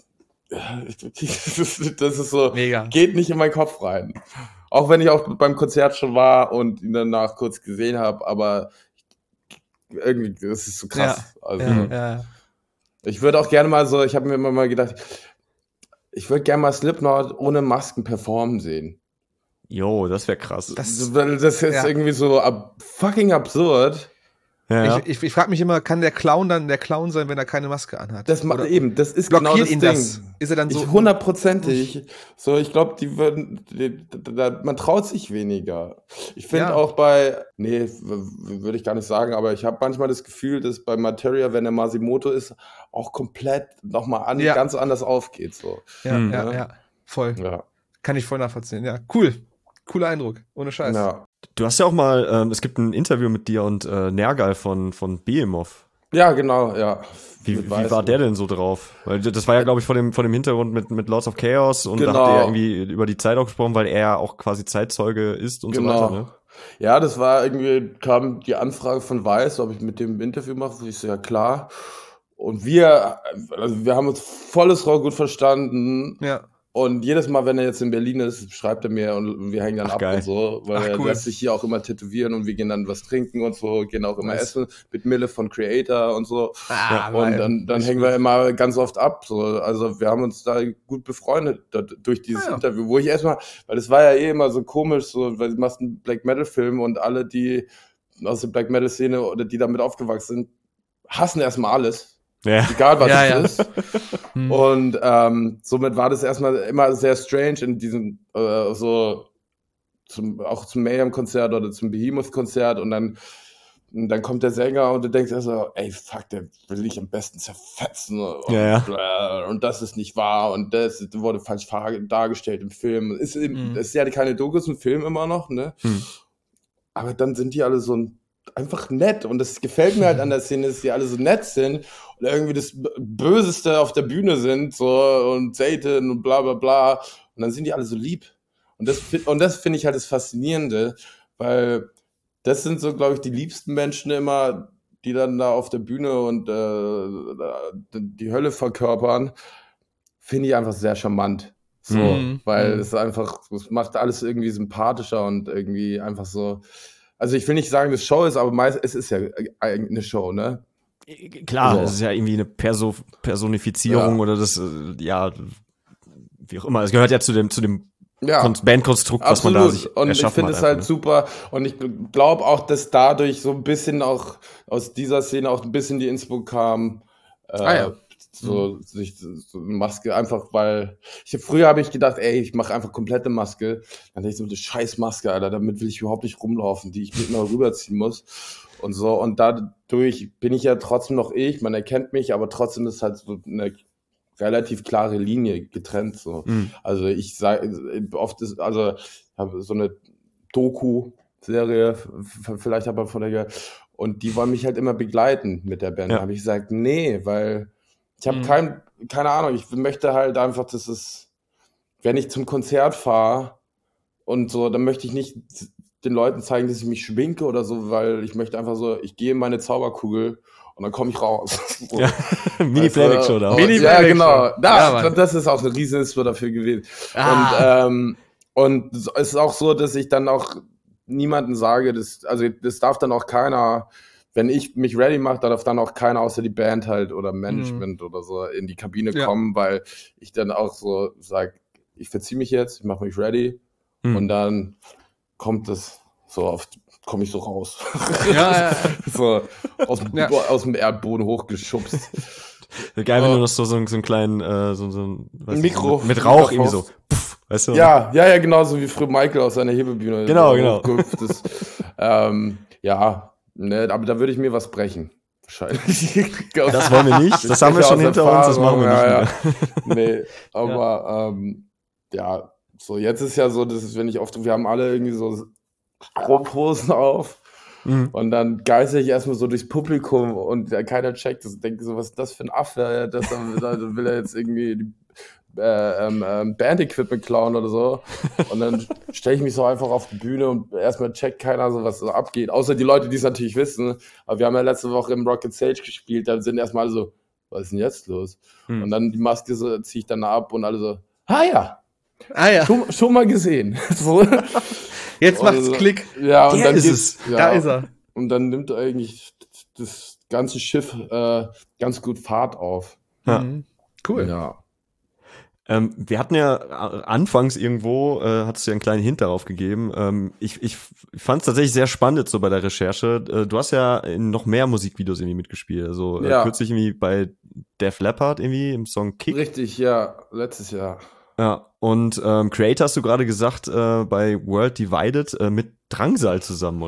ist so, mega. Geht nicht in meinen Kopf rein. Auch wenn ich auch beim Konzert schon war und ihn danach kurz gesehen habe, aber irgendwie, das ist so krass. Ich würde auch gerne mal ich habe mir immer mal gedacht, ich würde gerne mal Slipknot ohne Masken performen sehen. Jo, das wäre krass. Das ist irgendwie so fucking absurd. Ja. Ich frage mich immer, kann der Clown dann der Clown sein, wenn er keine Maske anhat? Das ist genau das Ding. Ist er dann so 100%ig. So, ich glaube, man traut sich weniger. Ich finde auch würde ich gar nicht sagen, aber ich habe manchmal das Gefühl, dass bei Materia, wenn der Masimoto ist, auch komplett nochmal ganz anders aufgeht. So. Ja, voll. Ja. Kann ich voll nachvollziehen, ja. Cool. Cooler Eindruck, ohne Scheiß. Ja. Du hast ja auch mal, es gibt ein Interview mit dir und Nergal von Behemoth. Ja, genau, ja. Wie war der denn so drauf? Weil das war ja, glaube ich, vor dem Hintergrund mit Lords of Chaos und da habt ihr ja irgendwie über die Zeit auch gesprochen, weil er ja auch quasi Zeitzeuge ist und so weiter, ne? Ja, das war irgendwie, kam die Anfrage von Weiß, ob ich mit dem ein Interview mache. Ich so, ja klar. Und wir haben uns volles Rohr gut verstanden. Ja. Und jedes Mal, wenn er jetzt in Berlin ist, schreibt er mir und wir hängen dann ab geil. und so, weil er lässt sich hier auch immer tätowieren und wir gehen dann was trinken und so, gehen auch immer essen mit Mille von Creator und so. Und dann hängen wir immer ganz oft ab. So. Also wir haben uns da gut befreundet durch dieses Interview, wo ich erstmal, weil es war ja immer so komisch, so, weil du machst einen Black Metal Film und alle, die aus der Black Metal Szene oder die damit aufgewachsen sind, hassen erstmal alles. Ja. Egal, was es ist. Und somit war das erstmal immer sehr strange in diesem auch zum Mayhem-Konzert oder zum Behemoth-Konzert und dann kommt der Sänger und du denkst also, ey, fuck, der will ich am besten zerfetzen und das ist nicht wahr und das wurde falsch dargestellt im Film. Es ist ja keine Dokus im Film immer noch, ne? Aber dann sind die alle so einfach nett und das gefällt mir halt an der Szene, dass die alle so nett sind und irgendwie das Böseste auf der Bühne sind so und Satan und bla bla bla und dann sind die alle so lieb und das finde ich halt das Faszinierende, weil das sind so, glaube ich, die liebsten Menschen immer, die dann da auf der Bühne und die Hölle verkörpern, finde ich einfach sehr charmant. So, weil es macht alles irgendwie sympathischer und irgendwie einfach so. Also ich will nicht sagen, dass Show ist, aber es ist ja eine Show, ne? Klar, es ist ja irgendwie eine Personifizierung oder das, wie auch immer. Es gehört ja zu dem Bandkonstrukt, was man da sich erschaffen hat. Und ich finde es halt super. Und ich glaube auch, dass dadurch so ein bisschen auch aus dieser Szene auch ein bisschen die Inspo kam. So Maske, einfach weil früher habe ich gedacht, ey, ich mache einfach komplette Maske. Dann dachte ich so, eine scheiß Maske, Alter, damit will ich überhaupt nicht rumlaufen, die ich mit mir rüberziehen muss und so. Und dadurch bin ich ja trotzdem noch man erkennt mich, aber trotzdem ist halt so eine relativ klare Linie getrennt, so. Also ich sage, oft ich habe so eine Doku-Serie, vielleicht aber von der, und die wollen mich halt immer begleiten mit der Band. Da habe ich gesagt, nee, weil ich habe keine Ahnung, ich möchte halt einfach, dass es, wenn ich zum Konzert fahre und so, dann möchte ich nicht den Leuten zeigen, dass ich mich schminke oder so, weil ich möchte einfach so, ich gehe in meine Zauberkugel und dann komme ich raus. So. Mini-Playback-Show da. Ja, genau. Das ist auch eine Rieseninspiration dafür gewesen. Und es ist auch so, dass ich dann auch niemandem sage, das darf dann auch keiner. Wenn ich mich ready mache, darf dann auch keiner außer die Band halt oder Management oder so in die Kabine kommen, weil ich dann auch so sage, ich verziehe mich jetzt, ich mache mich ready und dann kommt es so komme ich so raus. So aus dem Erdboden hochgeschubst. Geil, wenn du noch so einen kleinen ein Mikro mit Rauch irgendwie so. Pff, weißt du? Ja, genauso wie früher Michael aus seiner Hebebühne. Genau. Ne, aber da würde ich mir was brechen. Wahrscheinlich. Das wollen wir nicht. Das haben wir schon hinter uns. Das machen wir nicht mehr. Nee, aber so jetzt ist ja so, dass wenn wir haben alle irgendwie so Strumpfhosen auf und dann geißel ich erstmal so durchs Publikum und keiner checkt das und denkt so, was ist das für ein Affe? Da will er jetzt irgendwie die Band-Equipment klauen oder so. Und dann stelle ich mich so einfach auf die Bühne und erstmal checkt keiner so, was so abgeht. Außer die Leute, die es natürlich wissen. Aber wir haben ja letzte Woche im Rocket Sage gespielt, da sind erstmal alle so, was ist denn jetzt los? Und dann die Maske so, ziehe ich dann ab und alle so, schon mal gesehen. So. Jetzt macht's Klick. Ja, und dann ist da ist er. Und dann nimmt eigentlich das ganze Schiff ganz gut Fahrt auf. Ja. Cool. Ja. Wir hatten ja anfangs irgendwo, hattest du ja einen kleinen Hint darauf gegeben. Ich fand es tatsächlich sehr spannend so bei der Recherche. Du hast ja in noch mehr Musikvideos irgendwie mitgespielt. Also kürzlich irgendwie bei Def Leppard irgendwie im Song Kick. Richtig, ja, letztes Jahr. Ja, und Creator hast du gerade gesagt, bei World Divided mit Drangsal zusammen, oder?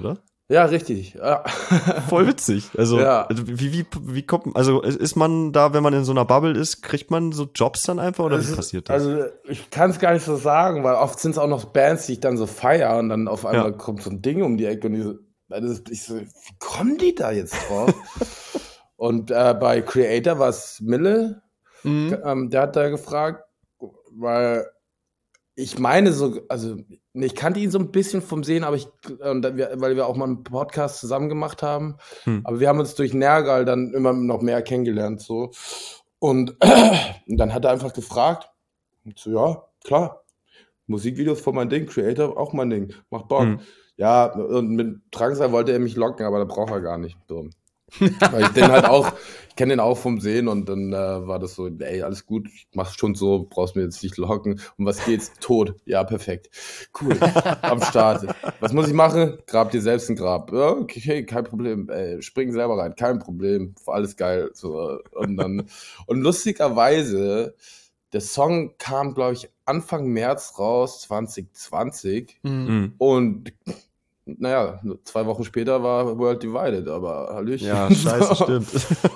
Ja, richtig. Ja. Voll witzig. Also, Ja. wie kommt, also ist man da, wenn man in so einer Bubble ist, kriegt man so Jobs dann einfach oder wie passiert das? Also ich kann es gar nicht so sagen, weil oft sind es auch noch Bands, die ich dann so feiere und dann auf einmal kommt so ein Ding um die Ecke und ich so, wie kommen die da jetzt drauf? Und bei Creator war es Mille, der hat da gefragt, weil ich meine so, also ich kannte ihn so ein bisschen vom Sehen, aber weil wir auch mal einen Podcast zusammen gemacht haben, aber wir haben uns durch Nergal dann immer noch mehr kennengelernt so und dann hat er einfach gefragt, und so, ja, klar, Musikvideos voll mein Ding, Creator auch mein Ding, macht Bock. Ja, und mit Drangsal wollte er mich locken, aber da braucht er gar nicht. So. Weil ich kenne den auch vom Sehen und dann war das so, ey, alles gut, ich mach's schon so, brauchst mir jetzt nicht locken. Um was geht's? Tot. Ja, perfekt. Cool. Am Start. Was muss ich machen? Grab dir selbst ein Grab. Ja, okay, kein Problem. Ey, spring selber rein, kein Problem. Alles geil. So, und lustigerweise, der Song kam, glaube ich, Anfang März raus, 2020. Und naja, 2 Wochen später war World Divided, aber Hallöchen. Ja, scheiße, stimmt.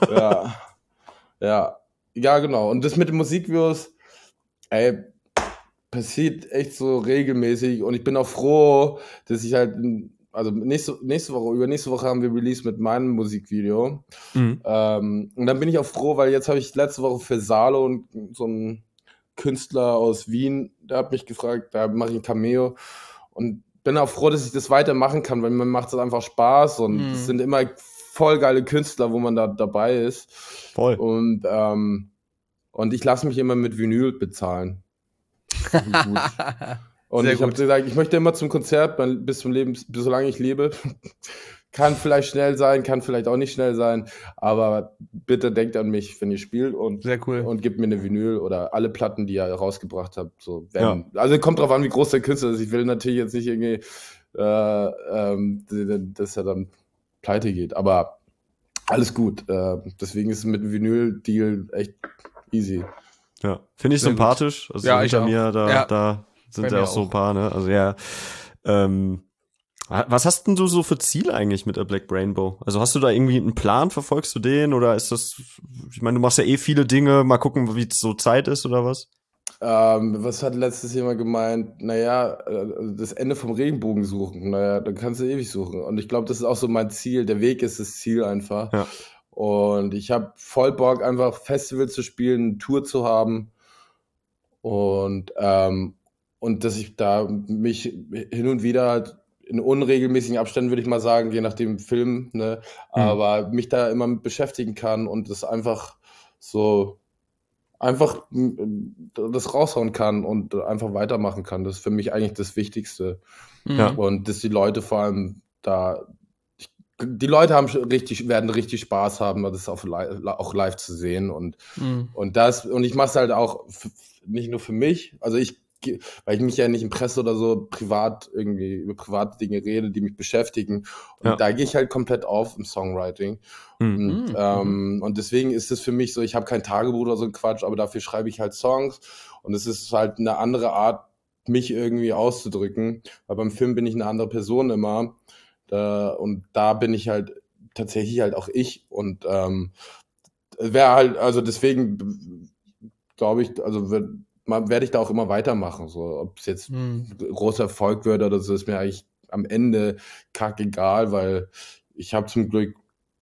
Ja, genau. Und das mit den Musikvideos, ey, passiert echt so regelmäßig und ich bin auch froh, dass ich halt, also übernächste Woche haben wir Release mit meinem Musikvideo. Und dann bin ich auch froh, weil jetzt habe ich letzte Woche für Salo und so ein Künstler aus Wien, der hat mich gefragt, da mache ich ein Cameo und bin auch froh, dass ich das weitermachen kann, weil mir macht es einfach Spaß und es sind immer voll geile Künstler, wo man da dabei ist. Voll. Und ich lasse mich immer mit Vinyl bezahlen. Gut. Und ich habe gesagt, ich möchte immer zum Konzert, bis solange ich lebe. Kann vielleicht schnell sein, kann vielleicht auch nicht schnell sein, aber bitte denkt an mich, wenn ihr spielt und, Sehr cool. Und gebt mir eine Vinyl oder alle Platten, die ihr rausgebracht habt. So, Also kommt drauf an, wie groß der Künstler ist. Ich will natürlich jetzt nicht irgendwie, dass er dann pleite geht, aber alles gut. Deswegen ist es mit dem Vinyl-Deal echt easy. Ja, finde ich sympathisch. Also ja, hinter mir, da sind ja auch so ein paar, ne? Also ja, was hast denn du so für Ziele eigentlich mit A Black Rainbow? Also hast du da irgendwie einen Plan, verfolgst du den oder ist das, ich meine, du machst ja viele Dinge, mal gucken, wie es so Zeit ist oder was? Was hat letztes Jahr mal gemeint? Naja, das Ende vom Regenbogen suchen. Naja, dann kannst du ewig suchen. Und ich glaube, das ist auch so mein Ziel. Der Weg ist das Ziel einfach. Ja. Und ich habe voll Bock, einfach Festivals zu spielen, eine Tour zu haben. Und dass ich da mich hin und wieder halt in unregelmäßigen Abständen, würde ich mal sagen, je nach dem Film, ne, aber mich da immer mit beschäftigen kann und das einfach das raushauen kann und einfach weitermachen kann. Das ist für mich eigentlich das Wichtigste. Ja. Und dass die Leute vor allem die Leute werden richtig Spaß haben, das auch live zu sehen und ich mache es halt auch nicht nur für mich, also weil ich mich ja nicht in Presse oder so privat irgendwie über private Dinge rede, die mich beschäftigen. Und da gehe ich halt komplett auf im Songwriting. Und deswegen ist es für mich so, ich habe kein Tagebuch oder so ein Quatsch, aber dafür schreibe ich halt Songs. Und es ist halt eine andere Art, mich irgendwie auszudrücken. Weil beim Film bin ich eine andere Person immer. Und da bin ich halt tatsächlich halt auch ich. Und wäre halt, also deswegen glaube ich, also werde ich da auch immer weitermachen. So, ob es jetzt großer Erfolg wird oder so, ist mir eigentlich am Ende kackegal, weil ich habe zum Glück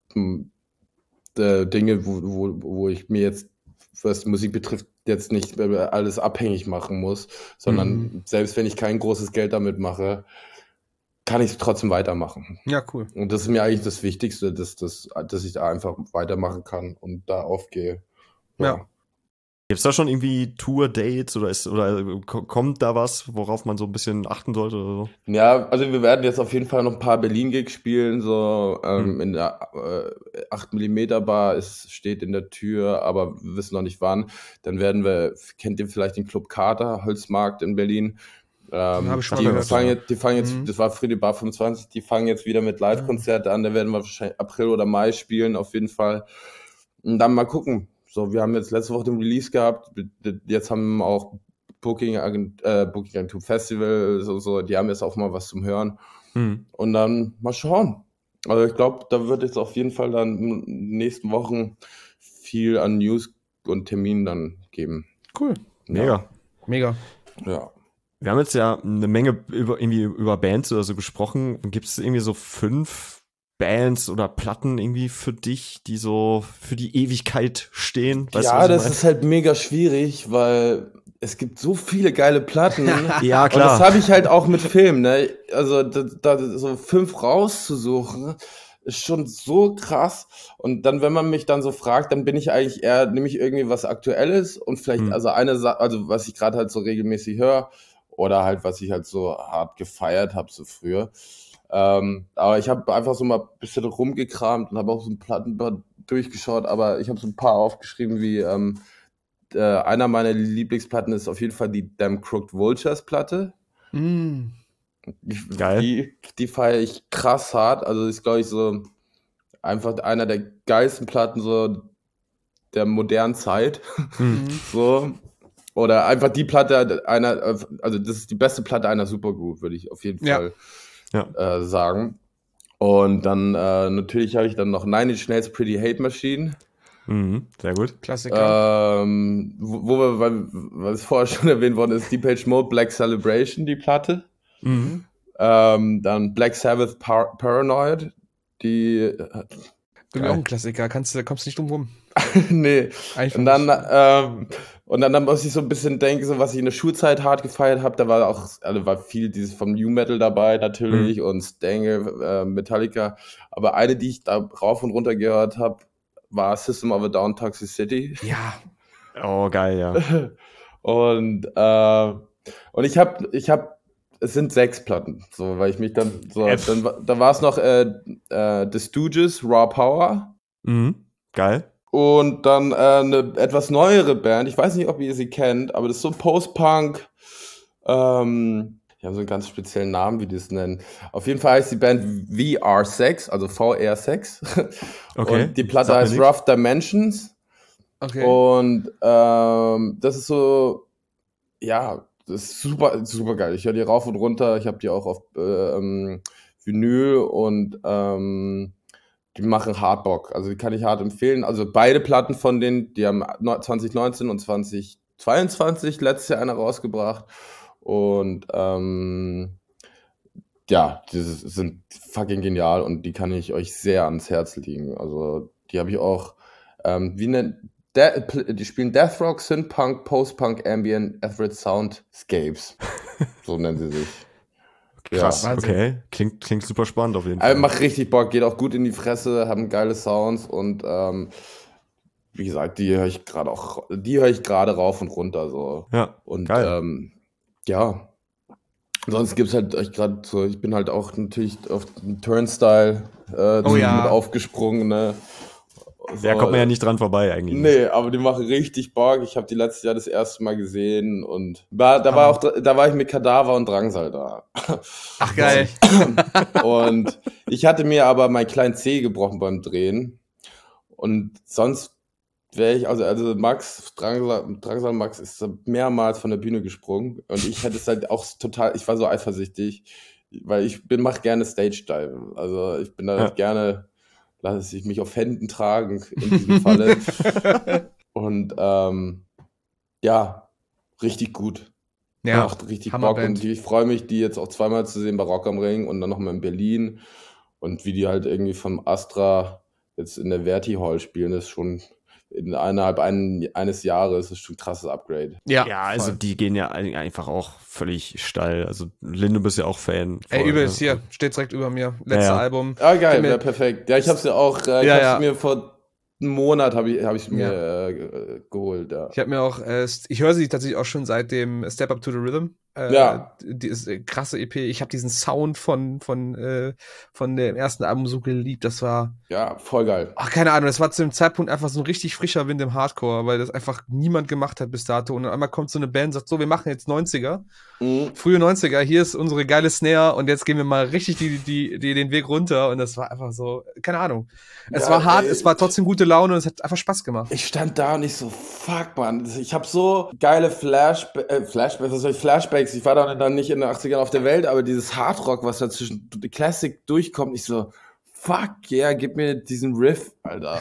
Dinge, wo ich mir jetzt, was Musik betrifft, jetzt nicht alles abhängig machen muss, sondern selbst wenn ich kein großes Geld damit mache, kann ich es trotzdem weitermachen. Ja, cool. Und das ist mir eigentlich das Wichtigste, dass ich da einfach weitermachen kann und da aufgehe. Ja. Gibt's da schon irgendwie Tour-Dates oder kommt da was, worauf man so ein bisschen achten sollte oder so? Ja, also wir werden jetzt auf jeden Fall noch ein paar Berlin-Gigs spielen, so in der 8mm Bar steht in der Tür, aber wir wissen noch nicht wann. Dann kennt ihr vielleicht den Club Kater, Holzmarkt in Berlin. Die fangen jetzt, das war früher die Bar 25, die fangen jetzt wieder mit Live-Konzerte an, da werden wir wahrscheinlich April oder Mai spielen, auf jeden Fall. Und dann mal gucken. So, wir haben jetzt letzte Woche den Release gehabt, jetzt haben auch Booking Festival, so, die haben jetzt auch mal was zum Hören. Und dann mal schauen. Also ich glaube, da wird es auf jeden Fall dann in den nächsten Wochen viel an News und Terminen dann geben. Cool. Mega. Ja. Wir haben jetzt ja eine Menge über Bands oder so gesprochen. Gibt es irgendwie so 5 Bands oder Platten irgendwie für dich, die so für die Ewigkeit stehen? Weißt ja, das ist halt mega schwierig, weil es gibt so viele geile Platten. Ja, klar. Und das habe ich halt auch mit Filmen, ne? Also da so 5 rauszusuchen, ist schon so krass. Und dann, wenn man mich dann so fragt, dann bin ich eigentlich eher, nehme ich irgendwie was Aktuelles und vielleicht, also also was ich gerade halt so regelmäßig höre oder halt, was ich halt so hart gefeiert habe so früher. Aber ich habe einfach so mal ein bisschen rumgekramt und habe auch so ein Plattenbad durchgeschaut, aber ich habe so ein paar aufgeschrieben, wie einer meiner Lieblingsplatten ist auf jeden Fall die Damn Crooked Vultures Platte. Geil. Die feiere ich krass hart. Also ist, glaube ich, so einfach einer der geilsten Platten so der modernen Zeit. So. Oder einfach die Platte also das ist die beste Platte einer Supergroup, würde ich auf jeden Fall sagen. Und dann natürlich habe ich dann noch Nine Inch Nails Pretty Hate Machine. Sehr gut. Klassiker. Wo wir, weil es vorher schon erwähnt worden ist, Depeche Mode Black Celebration, die Platte. Dann Black Sabbath Paranoid, die Für mich auch ein Klassiker, kommst du nicht drum rum. nee. Einfach Und dann muss ich so ein bisschen denken, so was ich in der Schulzeit hart gefeiert habe, da war viel dieses vom New Metal dabei natürlich und Stange, Metallica, aber eine, die ich da rauf und runter gehört habe, war System of a Down Toxicity. Ja. Oh, geil, ja. Und ich habe es sind 6 Platten, so, weil ich mich dann da war es noch The Stooges, Raw Power. Geil. Und dann eine etwas neuere Band, ich weiß nicht, ob ihr sie kennt, aber das ist so Post-Punk, die haben so einen ganz speziellen Namen, wie die es nennen. Auf jeden Fall heißt die Band VR6, also VR6. Okay. Und die Platte heißt Rough Dimensions. Okay. Und das ist so, ja, das ist super, super geil. Ich höre die rauf und runter. Ich habe die auch auf Vinyl und die machen hart Bock. Also die kann ich hart empfehlen. Also beide Platten von denen, die haben 2019 und 2022 letztes Jahr einer rausgebracht. Und ja, die sind fucking genial und die kann ich euch sehr ans Herz legen. Also die habe ich auch, die spielen Death Rock, Synth-Punk, Post-Punk, Ambient, Average Soundscapes. So nennen sie sich. Krass, ja. Okay. Klingt super spannend auf jeden Fall. Macht richtig Bock, geht auch gut in die Fresse, haben geile Sounds und wie gesagt, die höre ich gerade rauf und runter. So. Ja, und geil. Ja. Sonst gibt es halt euch gerade so, ich bin halt auch natürlich auf den Turnstile mit aufgesprungen, ne? So, da kommt man ja nicht dran vorbei eigentlich. Nee, aber die machen richtig Bock. Ich habe die letztes Jahr das erste Mal gesehen und da war ich mit Kadaver und Drangsal da. Ach geil. Und ich hatte mir aber meinen kleinen Zeh gebrochen beim Drehen und sonst wäre ich, also Drangsal Max ist mehrmals von der Bühne gesprungen und ich hätte es halt auch total, ich war so eifersüchtig, weil ich mache gerne Stage-Dive. Also ich bin da halt gerne, lasse ich mich auf Händen tragen in diesem Falle. Und ja, richtig gut. Ja, macht richtig Bock und ich freue mich, die jetzt auch zweimal zu sehen bei Rock am Ring und dann nochmal in Berlin und wie die halt irgendwie vom Astra jetzt in der Verti Hall spielen, ist schon innerhalb eines Jahres ist schon ein krasses Upgrade. Ja, also die gehen ja einfach auch völlig steil. Also Lin, du bist ja auch Fan. Ey, übelst, hier, steht direkt über mir. Letztes Album. Ah, geil, ja, perfekt. Ja, ich hab's ja auch, mir vor einem Monat habe ich mir geholt. Ja. Ich habe mir auch, ich höre sie tatsächlich auch schon seit dem Step Up to the Rhythm. Die ist krasse EP. Ich habe diesen Sound von dem ersten Album so geliebt. Das war voll geil. Ach, keine Ahnung, das war zu dem Zeitpunkt einfach so ein richtig frischer Wind im Hardcore, weil das einfach niemand gemacht hat bis dato. Und dann einmal kommt so eine Band und sagt, so, wir machen jetzt 90er, frühe 90er, hier ist unsere geile Snare und jetzt gehen wir mal richtig den Weg runter. Und das war einfach so, keine Ahnung. Es war hart, es war trotzdem gute Laune und es hat einfach Spaß gemacht. Ich stand da und ich so, fuck, man. Ich habe so geile Flashbacks. Ich war dann nicht in den 80ern auf der Welt, aber dieses Hardrock, was da zwischen Classic durchkommt, ich so, fuck, yeah, gib mir diesen Riff, Alter.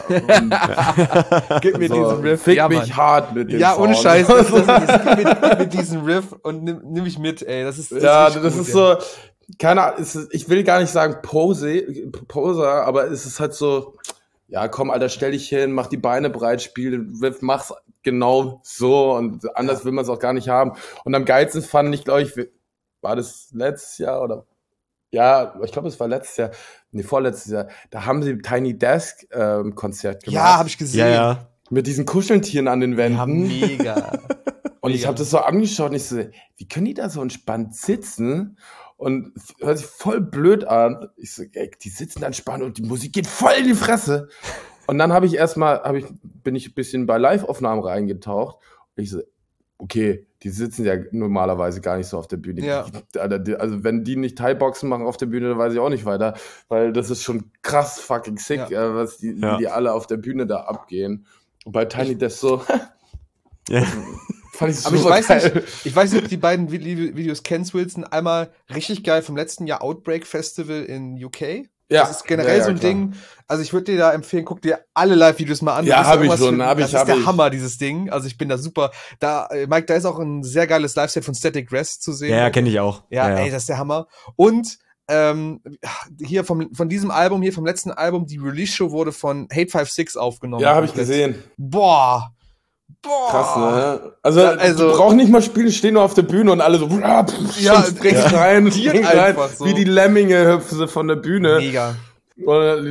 Gib mir diesen Riff. Fick mich hart mit dem Sound. Ohne Scheiß. Gib mir diesen Riff und nimm mich mit, ey. Das ist so, keine Ahnung, ich will gar nicht sagen Poser, aber es ist halt so, ja, komm, Alter, stell dich hin, mach die Beine breit, spiel den Riff, mach's genau so und anders will man es auch gar nicht haben. Und am geilsten fand ich, glaube ich, war das letztes Jahr oder? Ja, ich glaube, es war vorletztes Jahr. Da haben sie Tiny Desk Konzert gemacht. Ja, habe ich gesehen. Ja. Mit diesen Kuscheltieren an den Wänden. Ja, mega. Und ich habe das so angeschaut und ich so, wie können die da so entspannt sitzen? Und hört sich voll blöd an. Ich so, ey, die sitzen da entspannt und die Musik geht voll in die Fresse. Und dann bin ich ein bisschen bei Live-Aufnahmen reingetaucht. Und ich so, okay, die sitzen ja normalerweise gar nicht so auf der Bühne. Ja. Also wenn die nicht Thai-Boxen machen auf der Bühne, dann weiß ich auch nicht weiter. Weil das ist schon krass fucking sick, wie die alle auf der Bühne da abgehen. Und bei Tiny Desk so... Ja. Fand ich Aber ich geil. weiß nicht, ob die beiden Videos kennst, Wilson. Einmal richtig geil vom letzten Jahr Outbreak Festival in UK. Ja, das ist generell so ein klar. Ding. Also ich würde dir da empfehlen, guck dir alle Live-Videos mal an. Ja, Das ist hab ich irgendwas schon, Das ist der Hammer, dieses Ding. Also ich bin da super. Mike, da ist auch ein sehr geiles Live-Set von Static Rest zu sehen. Ja, kenne ich auch. Ja, ey, das ist der Hammer. Und hier von diesem Album, hier vom letzten Album, die Release-Show wurde von Hate 56 aufgenommen. Ja, habe ich gesehen. Boah. Krass, ne? Also du brauchst nicht mal spielen, stehen nur auf der Bühne und alle so rein, so. wie die Lemminge hüpfen sie von der Bühne. Mega. Und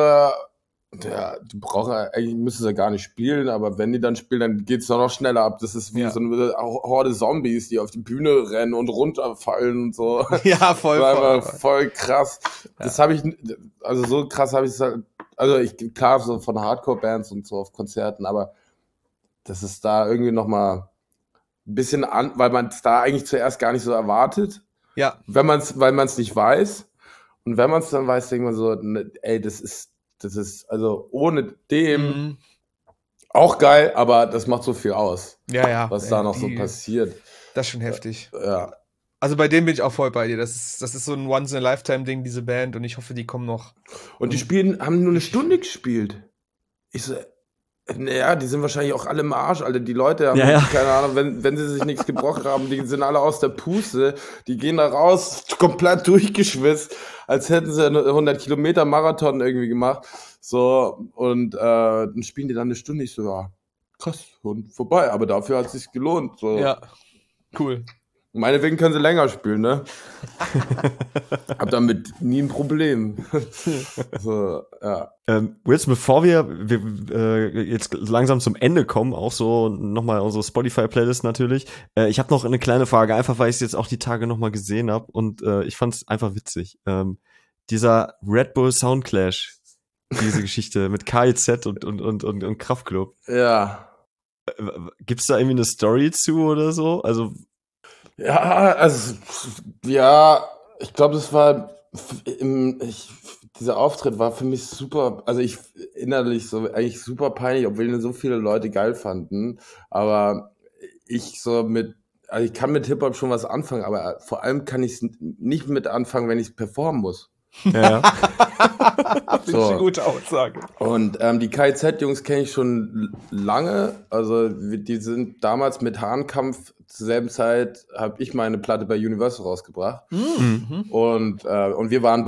die brauchen eigentlich, müssen sie gar nicht spielen, aber wenn die dann spielen, dann geht's noch schneller ab. Das ist wie so eine Horde Zombies, die auf die Bühne rennen und runterfallen und so. Ja, voll krass. Ja. Das habe ich, also so krass habe ich es halt, klar, so von Hardcore-Bands und so auf Konzerten, aber das ist da irgendwie nochmal ein bisschen weil man es da eigentlich zuerst gar nicht so erwartet. Ja. Weil man es nicht weiß. Und wenn man es dann weiß, denkt man so, ey, das ist, also ohne dem auch geil, aber das macht so viel aus. Ja. Was da noch so passiert. Das ist schon heftig. Ja. Also bei dem bin ich auch voll bei dir. Das ist so ein Once-in-a-Lifetime-Ding, diese Band, und ich hoffe, die kommen noch. Und haben nur eine Stunde gespielt. Ich so, naja, die sind wahrscheinlich auch alle im Arsch, Alter. Die Leute haben, keine Ahnung, wenn sie sich nichts gebrochen haben, die sind alle aus der Puste. Die gehen da raus, komplett durchgeschwitzt, als hätten sie eine 100 Kilometer Marathon irgendwie gemacht. So, und dann spielen die dann eine Stunde. Ich so, ja, krass, und vorbei. Aber dafür hat es sich gelohnt. So. Ja, cool. Meinetwegen können sie länger spielen, ne? Hab damit nie ein Problem. So, ja. Wilson, bevor wir jetzt langsam zum Ende kommen, auch so nochmal unsere Spotify-Playlist natürlich. Ich habe noch eine kleine Frage, einfach weil ich es jetzt auch die Tage nochmal gesehen habe und ich fand es einfach witzig. Dieser Red Bull Soundclash, diese Geschichte mit KIZ und Kraftklub. Ja. Gibt's da irgendwie eine Story zu oder so? Also ja, ich glaube, das war dieser Auftritt war für mich super, also ich innerlich so eigentlich super peinlich, obwohl ihn so viele Leute geil fanden, aber ich kann mit Hip-Hop schon was anfangen, aber vor allem kann ich es nicht mit anfangen, wenn ich es performen muss. Ja. Finde ich eine gute Aussage. Und die KIZ-Jungs kenne ich schon lange. Also die sind damals mit Hahnkampf zur selben Zeit, habe ich meine Platte bei Universal rausgebracht. Mhm. Und wir waren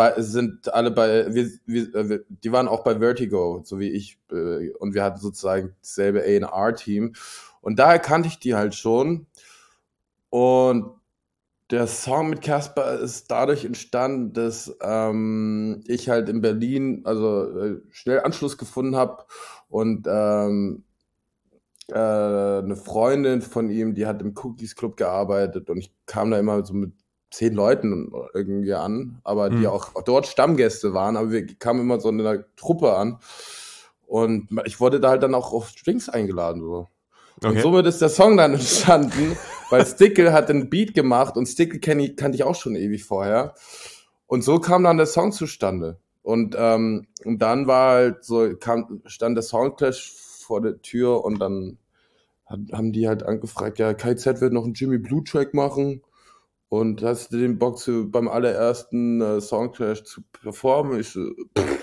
die waren auch bei Vertigo, so wie ich. Und wir hatten sozusagen dasselbe A&R-Team. Und daher kannte ich die halt schon. Und der Song mit Casper ist dadurch entstanden, dass ich halt in Berlin schnell Anschluss gefunden habe und eine Freundin von ihm, die hat im Cookies Club gearbeitet und ich kam da immer so mit 10 Leuten irgendwie an, aber die auch dort Stammgäste waren, aber wir kamen immer so in einer Truppe an und ich wurde da halt dann auch auf Drinks eingeladen, so. Und somit ist der Song dann entstanden, weil Stickle hat den Beat gemacht und Stickle kannte ich auch schon ewig vorher. Und so kam dann der Song zustande. Und dann war halt so, stand der Soundclash vor der Tür und dann haben die halt angefragt, ja, KZ wird noch einen Jimmy Blue Track machen und hast du den Bock beim allerersten Soundclash zu performen? Ich so,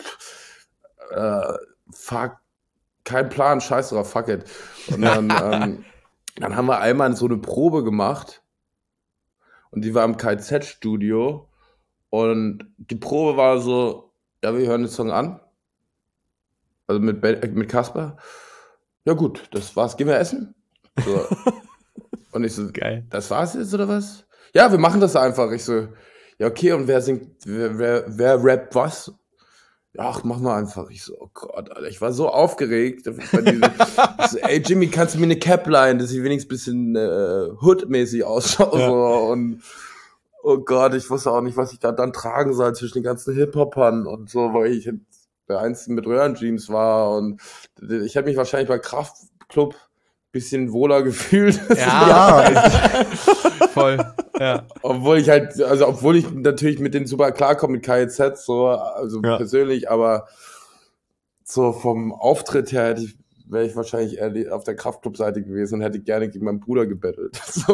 fuck, kein Plan, scheiß drauf, fuck it. Und dann haben wir einmal so eine Probe gemacht und die war im KZ-Studio und die Probe war so, ja, wir hören den Song an, also mit Kasper. Ja gut, das war's, gehen wir essen? So. Und ich so, geil. Das war's jetzt oder was? Ja, wir machen das einfach. Ich so, ja okay, und wer singt, wer rappt was? Ach, mach mal einfach. Ich so, oh Gott, Alter, ich war so aufgeregt. Ich so, ey Jimmy, kannst du mir eine Cap leihen, dass ich wenigstens ein bisschen Hood-mäßig ausschaue? Ja. So. Und oh Gott, ich wusste auch nicht, was ich da dann tragen soll zwischen den ganzen Hip-Hopern und so, weil ich der Einzige mit Röhrenjeans war und ich habe mich wahrscheinlich bei Kraftklub ein bisschen wohler gefühlt. Ja, voll. Ja. Obwohl ich natürlich mit denen super klarkomme mit KIZ, so, also persönlich, aber so vom Auftritt her wäre ich wahrscheinlich eher auf der Kraftclub-Seite gewesen und hätte gerne gegen meinen Bruder gebettelt. So,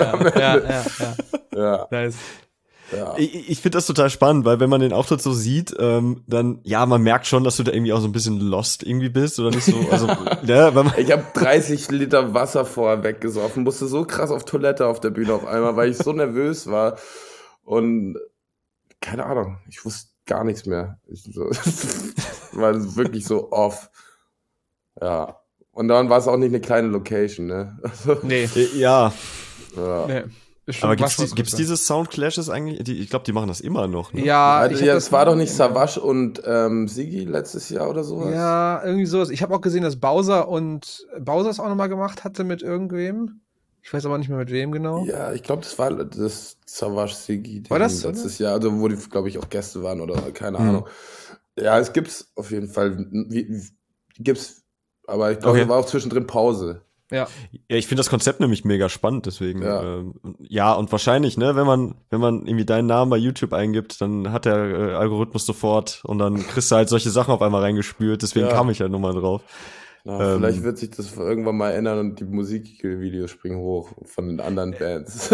ja. Nice. Ja. Ich finde das total spannend, weil wenn man den Auftritt so sieht, dann, ja, man merkt schon, dass du da irgendwie auch so ein bisschen lost irgendwie bist oder nicht so, also, ja, wenn man ich habe 30 Liter Wasser vorher weggesoffen, musste so krass auf Toilette auf der Bühne auf einmal, weil ich so nervös war und keine Ahnung, ich wusste gar nichts mehr. War wirklich so off. Ja. Und dann war es auch nicht eine kleine Location, ne? Also, nee. Ja. Nee. Aber gibt's diese Soundclashes eigentlich? Ich glaube, die machen das immer noch, ne? Ja, das war doch nicht Savage und Siggi letztes Jahr oder sowas? Ja, irgendwie sowas. Ich habe auch gesehen, dass Bowser es auch nochmal gemacht hatte mit irgendwem. Ich weiß aber nicht mehr mit wem genau. Ja, ich glaube, das war das Savage Siggi. War das letztes Jahr? Also wo die, glaube ich, auch Gäste waren oder keine Ahnung. Ja, es gibt's auf jeden Fall. Gibt's, aber ich glaube, war auch zwischendrin Pause. Ja, ich finde das Konzept nämlich mega spannend, deswegen. Ja, und wahrscheinlich, ne, wenn man irgendwie deinen Namen bei YouTube eingibt, dann hat der Algorithmus sofort und dann kriegst du halt solche Sachen auf einmal reingespült, deswegen kam ich halt nochmal drauf. Ja, vielleicht wird sich das irgendwann mal ändern und die Musikvideos springen hoch von den anderen Bands.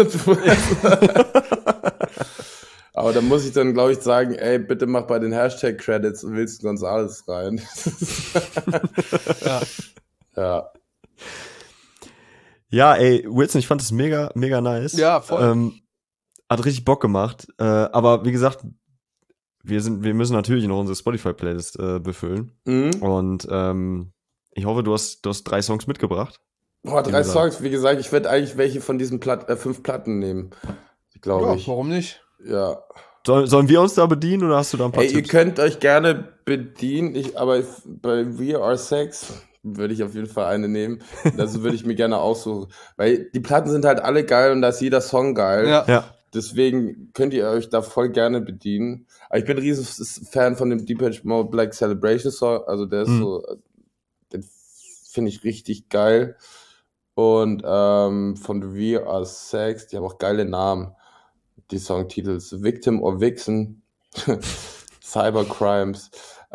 Aber da muss ich dann, glaube ich, sagen, ey, bitte mach bei den Hashtag-Credits Wilson Gonzales rein. Ja. Ja, ey, Wilson, ich fand das mega, mega nice. Ja, voll. Hat richtig Bock gemacht. Aber wie gesagt, wir müssen natürlich noch unsere Spotify-Playlist befüllen. Und ich hoffe, du hast 3 Songs mitgebracht. Boah, 3 Songs, wie gesagt, ich werde eigentlich welche von diesen 5 Platten nehmen, glaube ich. Warum nicht? Ja. Sollen wir uns da bedienen oder hast du da ein paar Tipps? Ihr könnt euch gerne bedienen, aber bei We Are Sex würde ich auf jeden Fall eine nehmen. Das würde ich mir gerne aussuchen. Weil die Platten sind halt alle geil und da ist jeder Song geil. Ja. Deswegen könnt ihr euch da voll gerne bedienen. Aber ich bin ein riesen Fan von dem Depeche Mode Black Celebration Song. Also der ist so, den finde ich richtig geil. Und von We Are Sex, die haben auch geile Namen. Die Songtitels Victim or Vixen, Cybercrimes.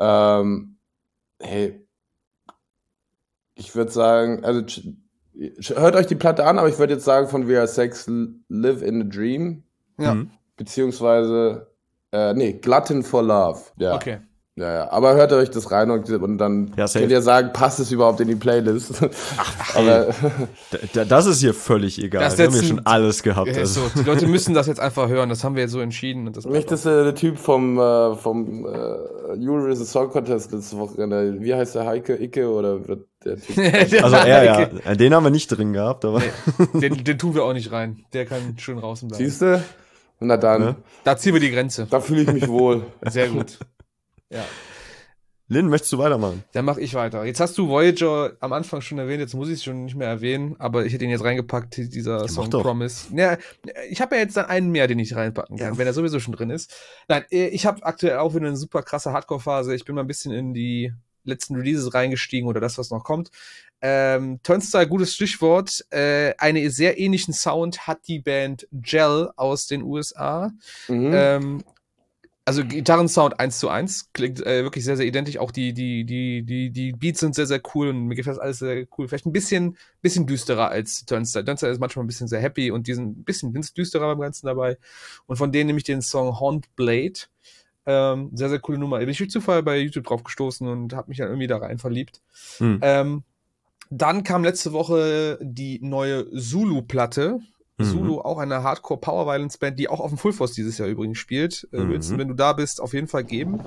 Hey, ich würde sagen, also hört euch die Platte an, aber ich würde jetzt sagen von We Are Sex Live in a Dream. Ja. Beziehungsweise, Glutton for Love. Ja. Okay. Ja, aber hört euch das rein und dann könnt ihr sagen, passt es überhaupt in die Playlist? Aber das ist hier völlig egal. Wir haben hier schon alles gehabt. Also. So, die Leute müssen das jetzt einfach hören. Das haben wir jetzt so entschieden. Und das nicht, dass der Typ vom Eurovision Song Contest letzte Woche, wie heißt der, Heike Icke oder wird der Typ? Also ja. Den haben wir nicht drin gehabt, aber den tun wir auch nicht rein. Der kann schön draußen bleiben. Siehst du? Na dann. Da ziehen wir die Grenze. Da fühle ich mich wohl. Sehr gut. Ja. Lynn, möchtest du weitermachen? Dann mache ich weiter. Jetzt hast du Voyager am Anfang schon erwähnt, jetzt muss ich es schon nicht mehr erwähnen, aber ich hätte ihn jetzt reingepackt, dieser Song Promise. Ja, ich habe ja jetzt dann einen mehr, den ich reinpacken kann, wenn er sowieso schon drin ist. Nein, ich habe aktuell auch wieder eine super krasse Hardcore-Phase. Ich bin mal ein bisschen in die letzten Releases reingestiegen oder das, was noch kommt. Turnstile, gutes Stichwort. Einen sehr ähnlichen Sound hat die Band Gel aus den USA. Also Gitarrensound 1:1, klingt wirklich sehr, sehr identisch. Auch die Beats sind sehr, sehr cool und mir gefällt das alles sehr cool. Vielleicht ein bisschen düsterer als Turnstile. Turnstile ist manchmal ein bisschen sehr happy und die sind ein bisschen düsterer beim Ganzen dabei. Und von denen nehme ich den Song Haunt Blade. Sehr, sehr coole Nummer. Bin ich durch Zufall bei YouTube drauf gestoßen und habe mich dann irgendwie da rein verliebt. Dann kam letzte Woche die neue Zulu-Platte. Zulu, auch eine Hardcore-Power-Violence-Band, die auch auf dem Full Force dieses Jahr übrigens spielt. Wilson, wenn du da bist, auf jeden Fall geben.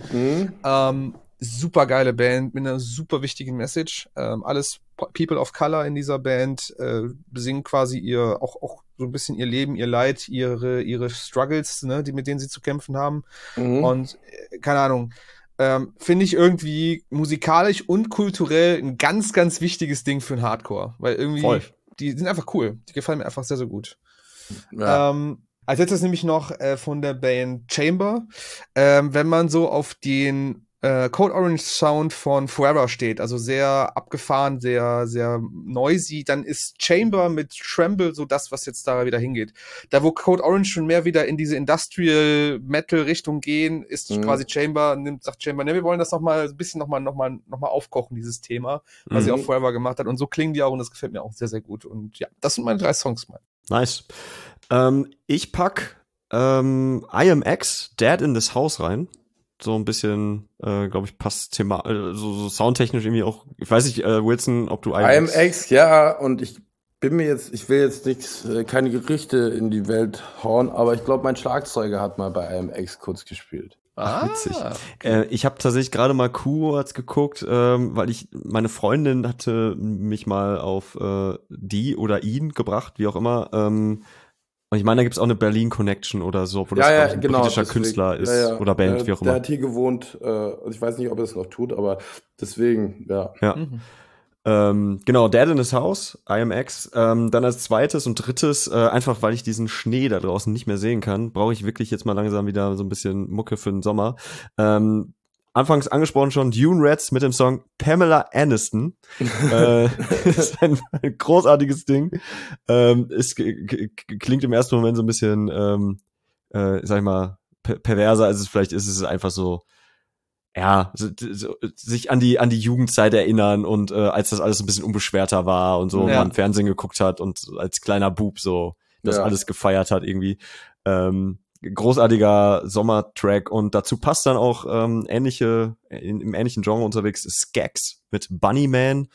Super geile Band mit einer super wichtigen Message. Alles People of Color in dieser Band, besingen quasi auch so ein bisschen ihr Leben, ihr Leid, ihre Struggles, ne, mit denen sie zu kämpfen haben. Und keine Ahnung, finde ich irgendwie musikalisch und kulturell ein ganz, ganz wichtiges Ding für den Hardcore. Weil irgendwie die sind einfach cool. Die gefallen mir einfach sehr, sehr gut. Ja. Als letztes nämlich noch von der Band Chamber. Wenn man so auf den Code Orange Sound von Forever steht, also sehr abgefahren, sehr, sehr noisy, dann ist Chamber mit Tremble so das, was jetzt da wieder hingeht. Da, wo Code Orange schon mehr wieder in diese Industrial Metal Richtung gehen, ist quasi sagt Chamber, ne, wir wollen das nochmal ein bisschen nochmal aufkochen, dieses Thema, was sie auch Forever gemacht hat. Und so klingen die auch und das gefällt mir auch sehr, sehr gut. Und ja, das sind meine 3 Songs mal. Nice. Ich pack IMX, Dead in This House rein. So ein bisschen, glaube ich, passt Thema, so soundtechnisch irgendwie auch. Ich weiß nicht, Wilson, ob du IMX, ja, und ich will jetzt keine Gerüchte in die Welt hauen, aber ich glaube, mein Schlagzeuger hat mal bei IMX kurz gespielt. Witzig. Okay. Ich habe tatsächlich gerade mal kurz geguckt, weil meine Freundin hatte mich mal auf die oder ihn gebracht, wie auch immer. Und ich meine, da gibt's auch eine Berlin-Connection oder so, wo das ein britischer Künstler ist oder Band, wie auch immer. Der hat hier gewohnt, ich weiß nicht, ob er es noch tut, aber deswegen, ja. Genau, Dead in His House, IMX. Dann als zweites und drittes, einfach weil ich diesen Schnee da draußen nicht mehr sehen kann, brauche ich wirklich jetzt mal langsam wieder so ein bisschen Mucke für den Sommer. Anfangs angesprochen schon, Dune Rats mit dem Song Pamela Aniston. Das ist ein großartiges Ding. Es klingt im ersten Moment so ein bisschen, sag ich mal, perverser, als es vielleicht ist. Es ist einfach so, ja, sich an die Jugendzeit erinnern und als das alles ein bisschen unbeschwerter war und so, man Fernsehen geguckt hat und als kleiner Bub so das alles gefeiert hat irgendwie. Großartiger Sommertrack und dazu passt dann auch im ähnlichen Genre unterwegs Skaggs mit Bunnyman,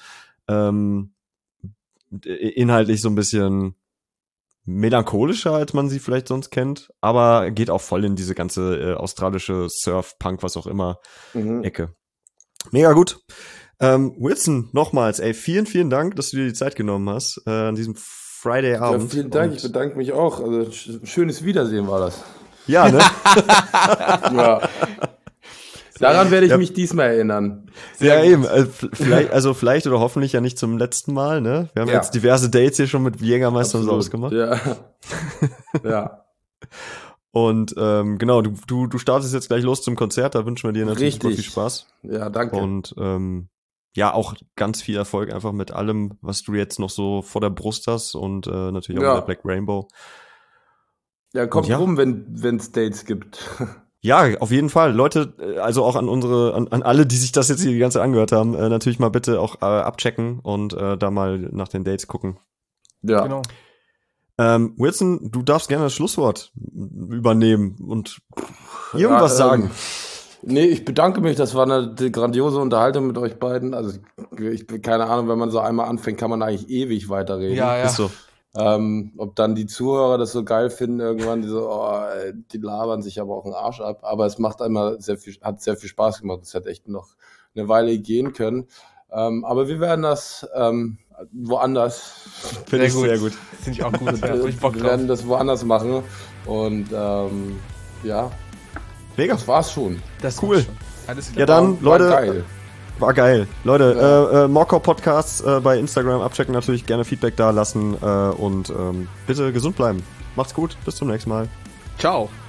inhaltlich so ein bisschen melancholischer, als man sie vielleicht sonst kennt, aber geht auch voll in diese ganze australische Surf, Punk, was auch immer Ecke. Mega gut. Wilson, nochmals, vielen, vielen Dank, dass du dir die Zeit genommen hast an diesem Friday-Abend. Ja, vielen Dank, ich bedanke mich auch. Also schönes Wiedersehen war das. Ja, ne? Ja. Daran werde ich mich diesmal erinnern. Sehr eben. Vielleicht oder hoffentlich ja nicht zum letzten Mal, ne? Wir haben jetzt diverse Dates hier schon mit Jägermeister und so ausgemacht. Ja. Und genau, du startest jetzt gleich los zum Konzert, da wünschen wir dir natürlich viel Spaß. Ja, danke. Und auch ganz viel Erfolg einfach mit allem, was du jetzt noch so vor der Brust hast und natürlich auch mit der Black Rainbow. Ja, kommt rum, wenn es Dates gibt. Ja, auf jeden Fall. Leute, also auch an alle, die sich das jetzt hier die ganze Zeit angehört haben, natürlich mal bitte auch abchecken und da mal nach den Dates gucken. Ja. Genau. Wilson, du darfst gerne das Schlusswort übernehmen und irgendwas sagen. Nee, ich bedanke mich. Das war eine grandiose Unterhaltung mit euch beiden. Also ich keine Ahnung, wenn man so einmal anfängt, kann man eigentlich ewig weiterreden. Ja. Ist so. Ob dann die Zuhörer das so geil finden, irgendwann die labern sich aber auch einen Arsch ab. Aber es macht einmal hat sehr viel Spaß gemacht. Es hat echt noch eine Weile gehen können. Aber wir werden das woanders. Finde ich sehr gut. Finde ich auch gut. Wir werden das woanders machen. Und ja. Mega. Das war's schon. Das ist cool. Alles klar. Ja dann, Leute, geil. war geil. Leute, Morecore Podcasts bei Instagram abchecken, natürlich gerne Feedback da lassen und bitte gesund bleiben. Macht's gut, bis zum nächsten Mal. Ciao.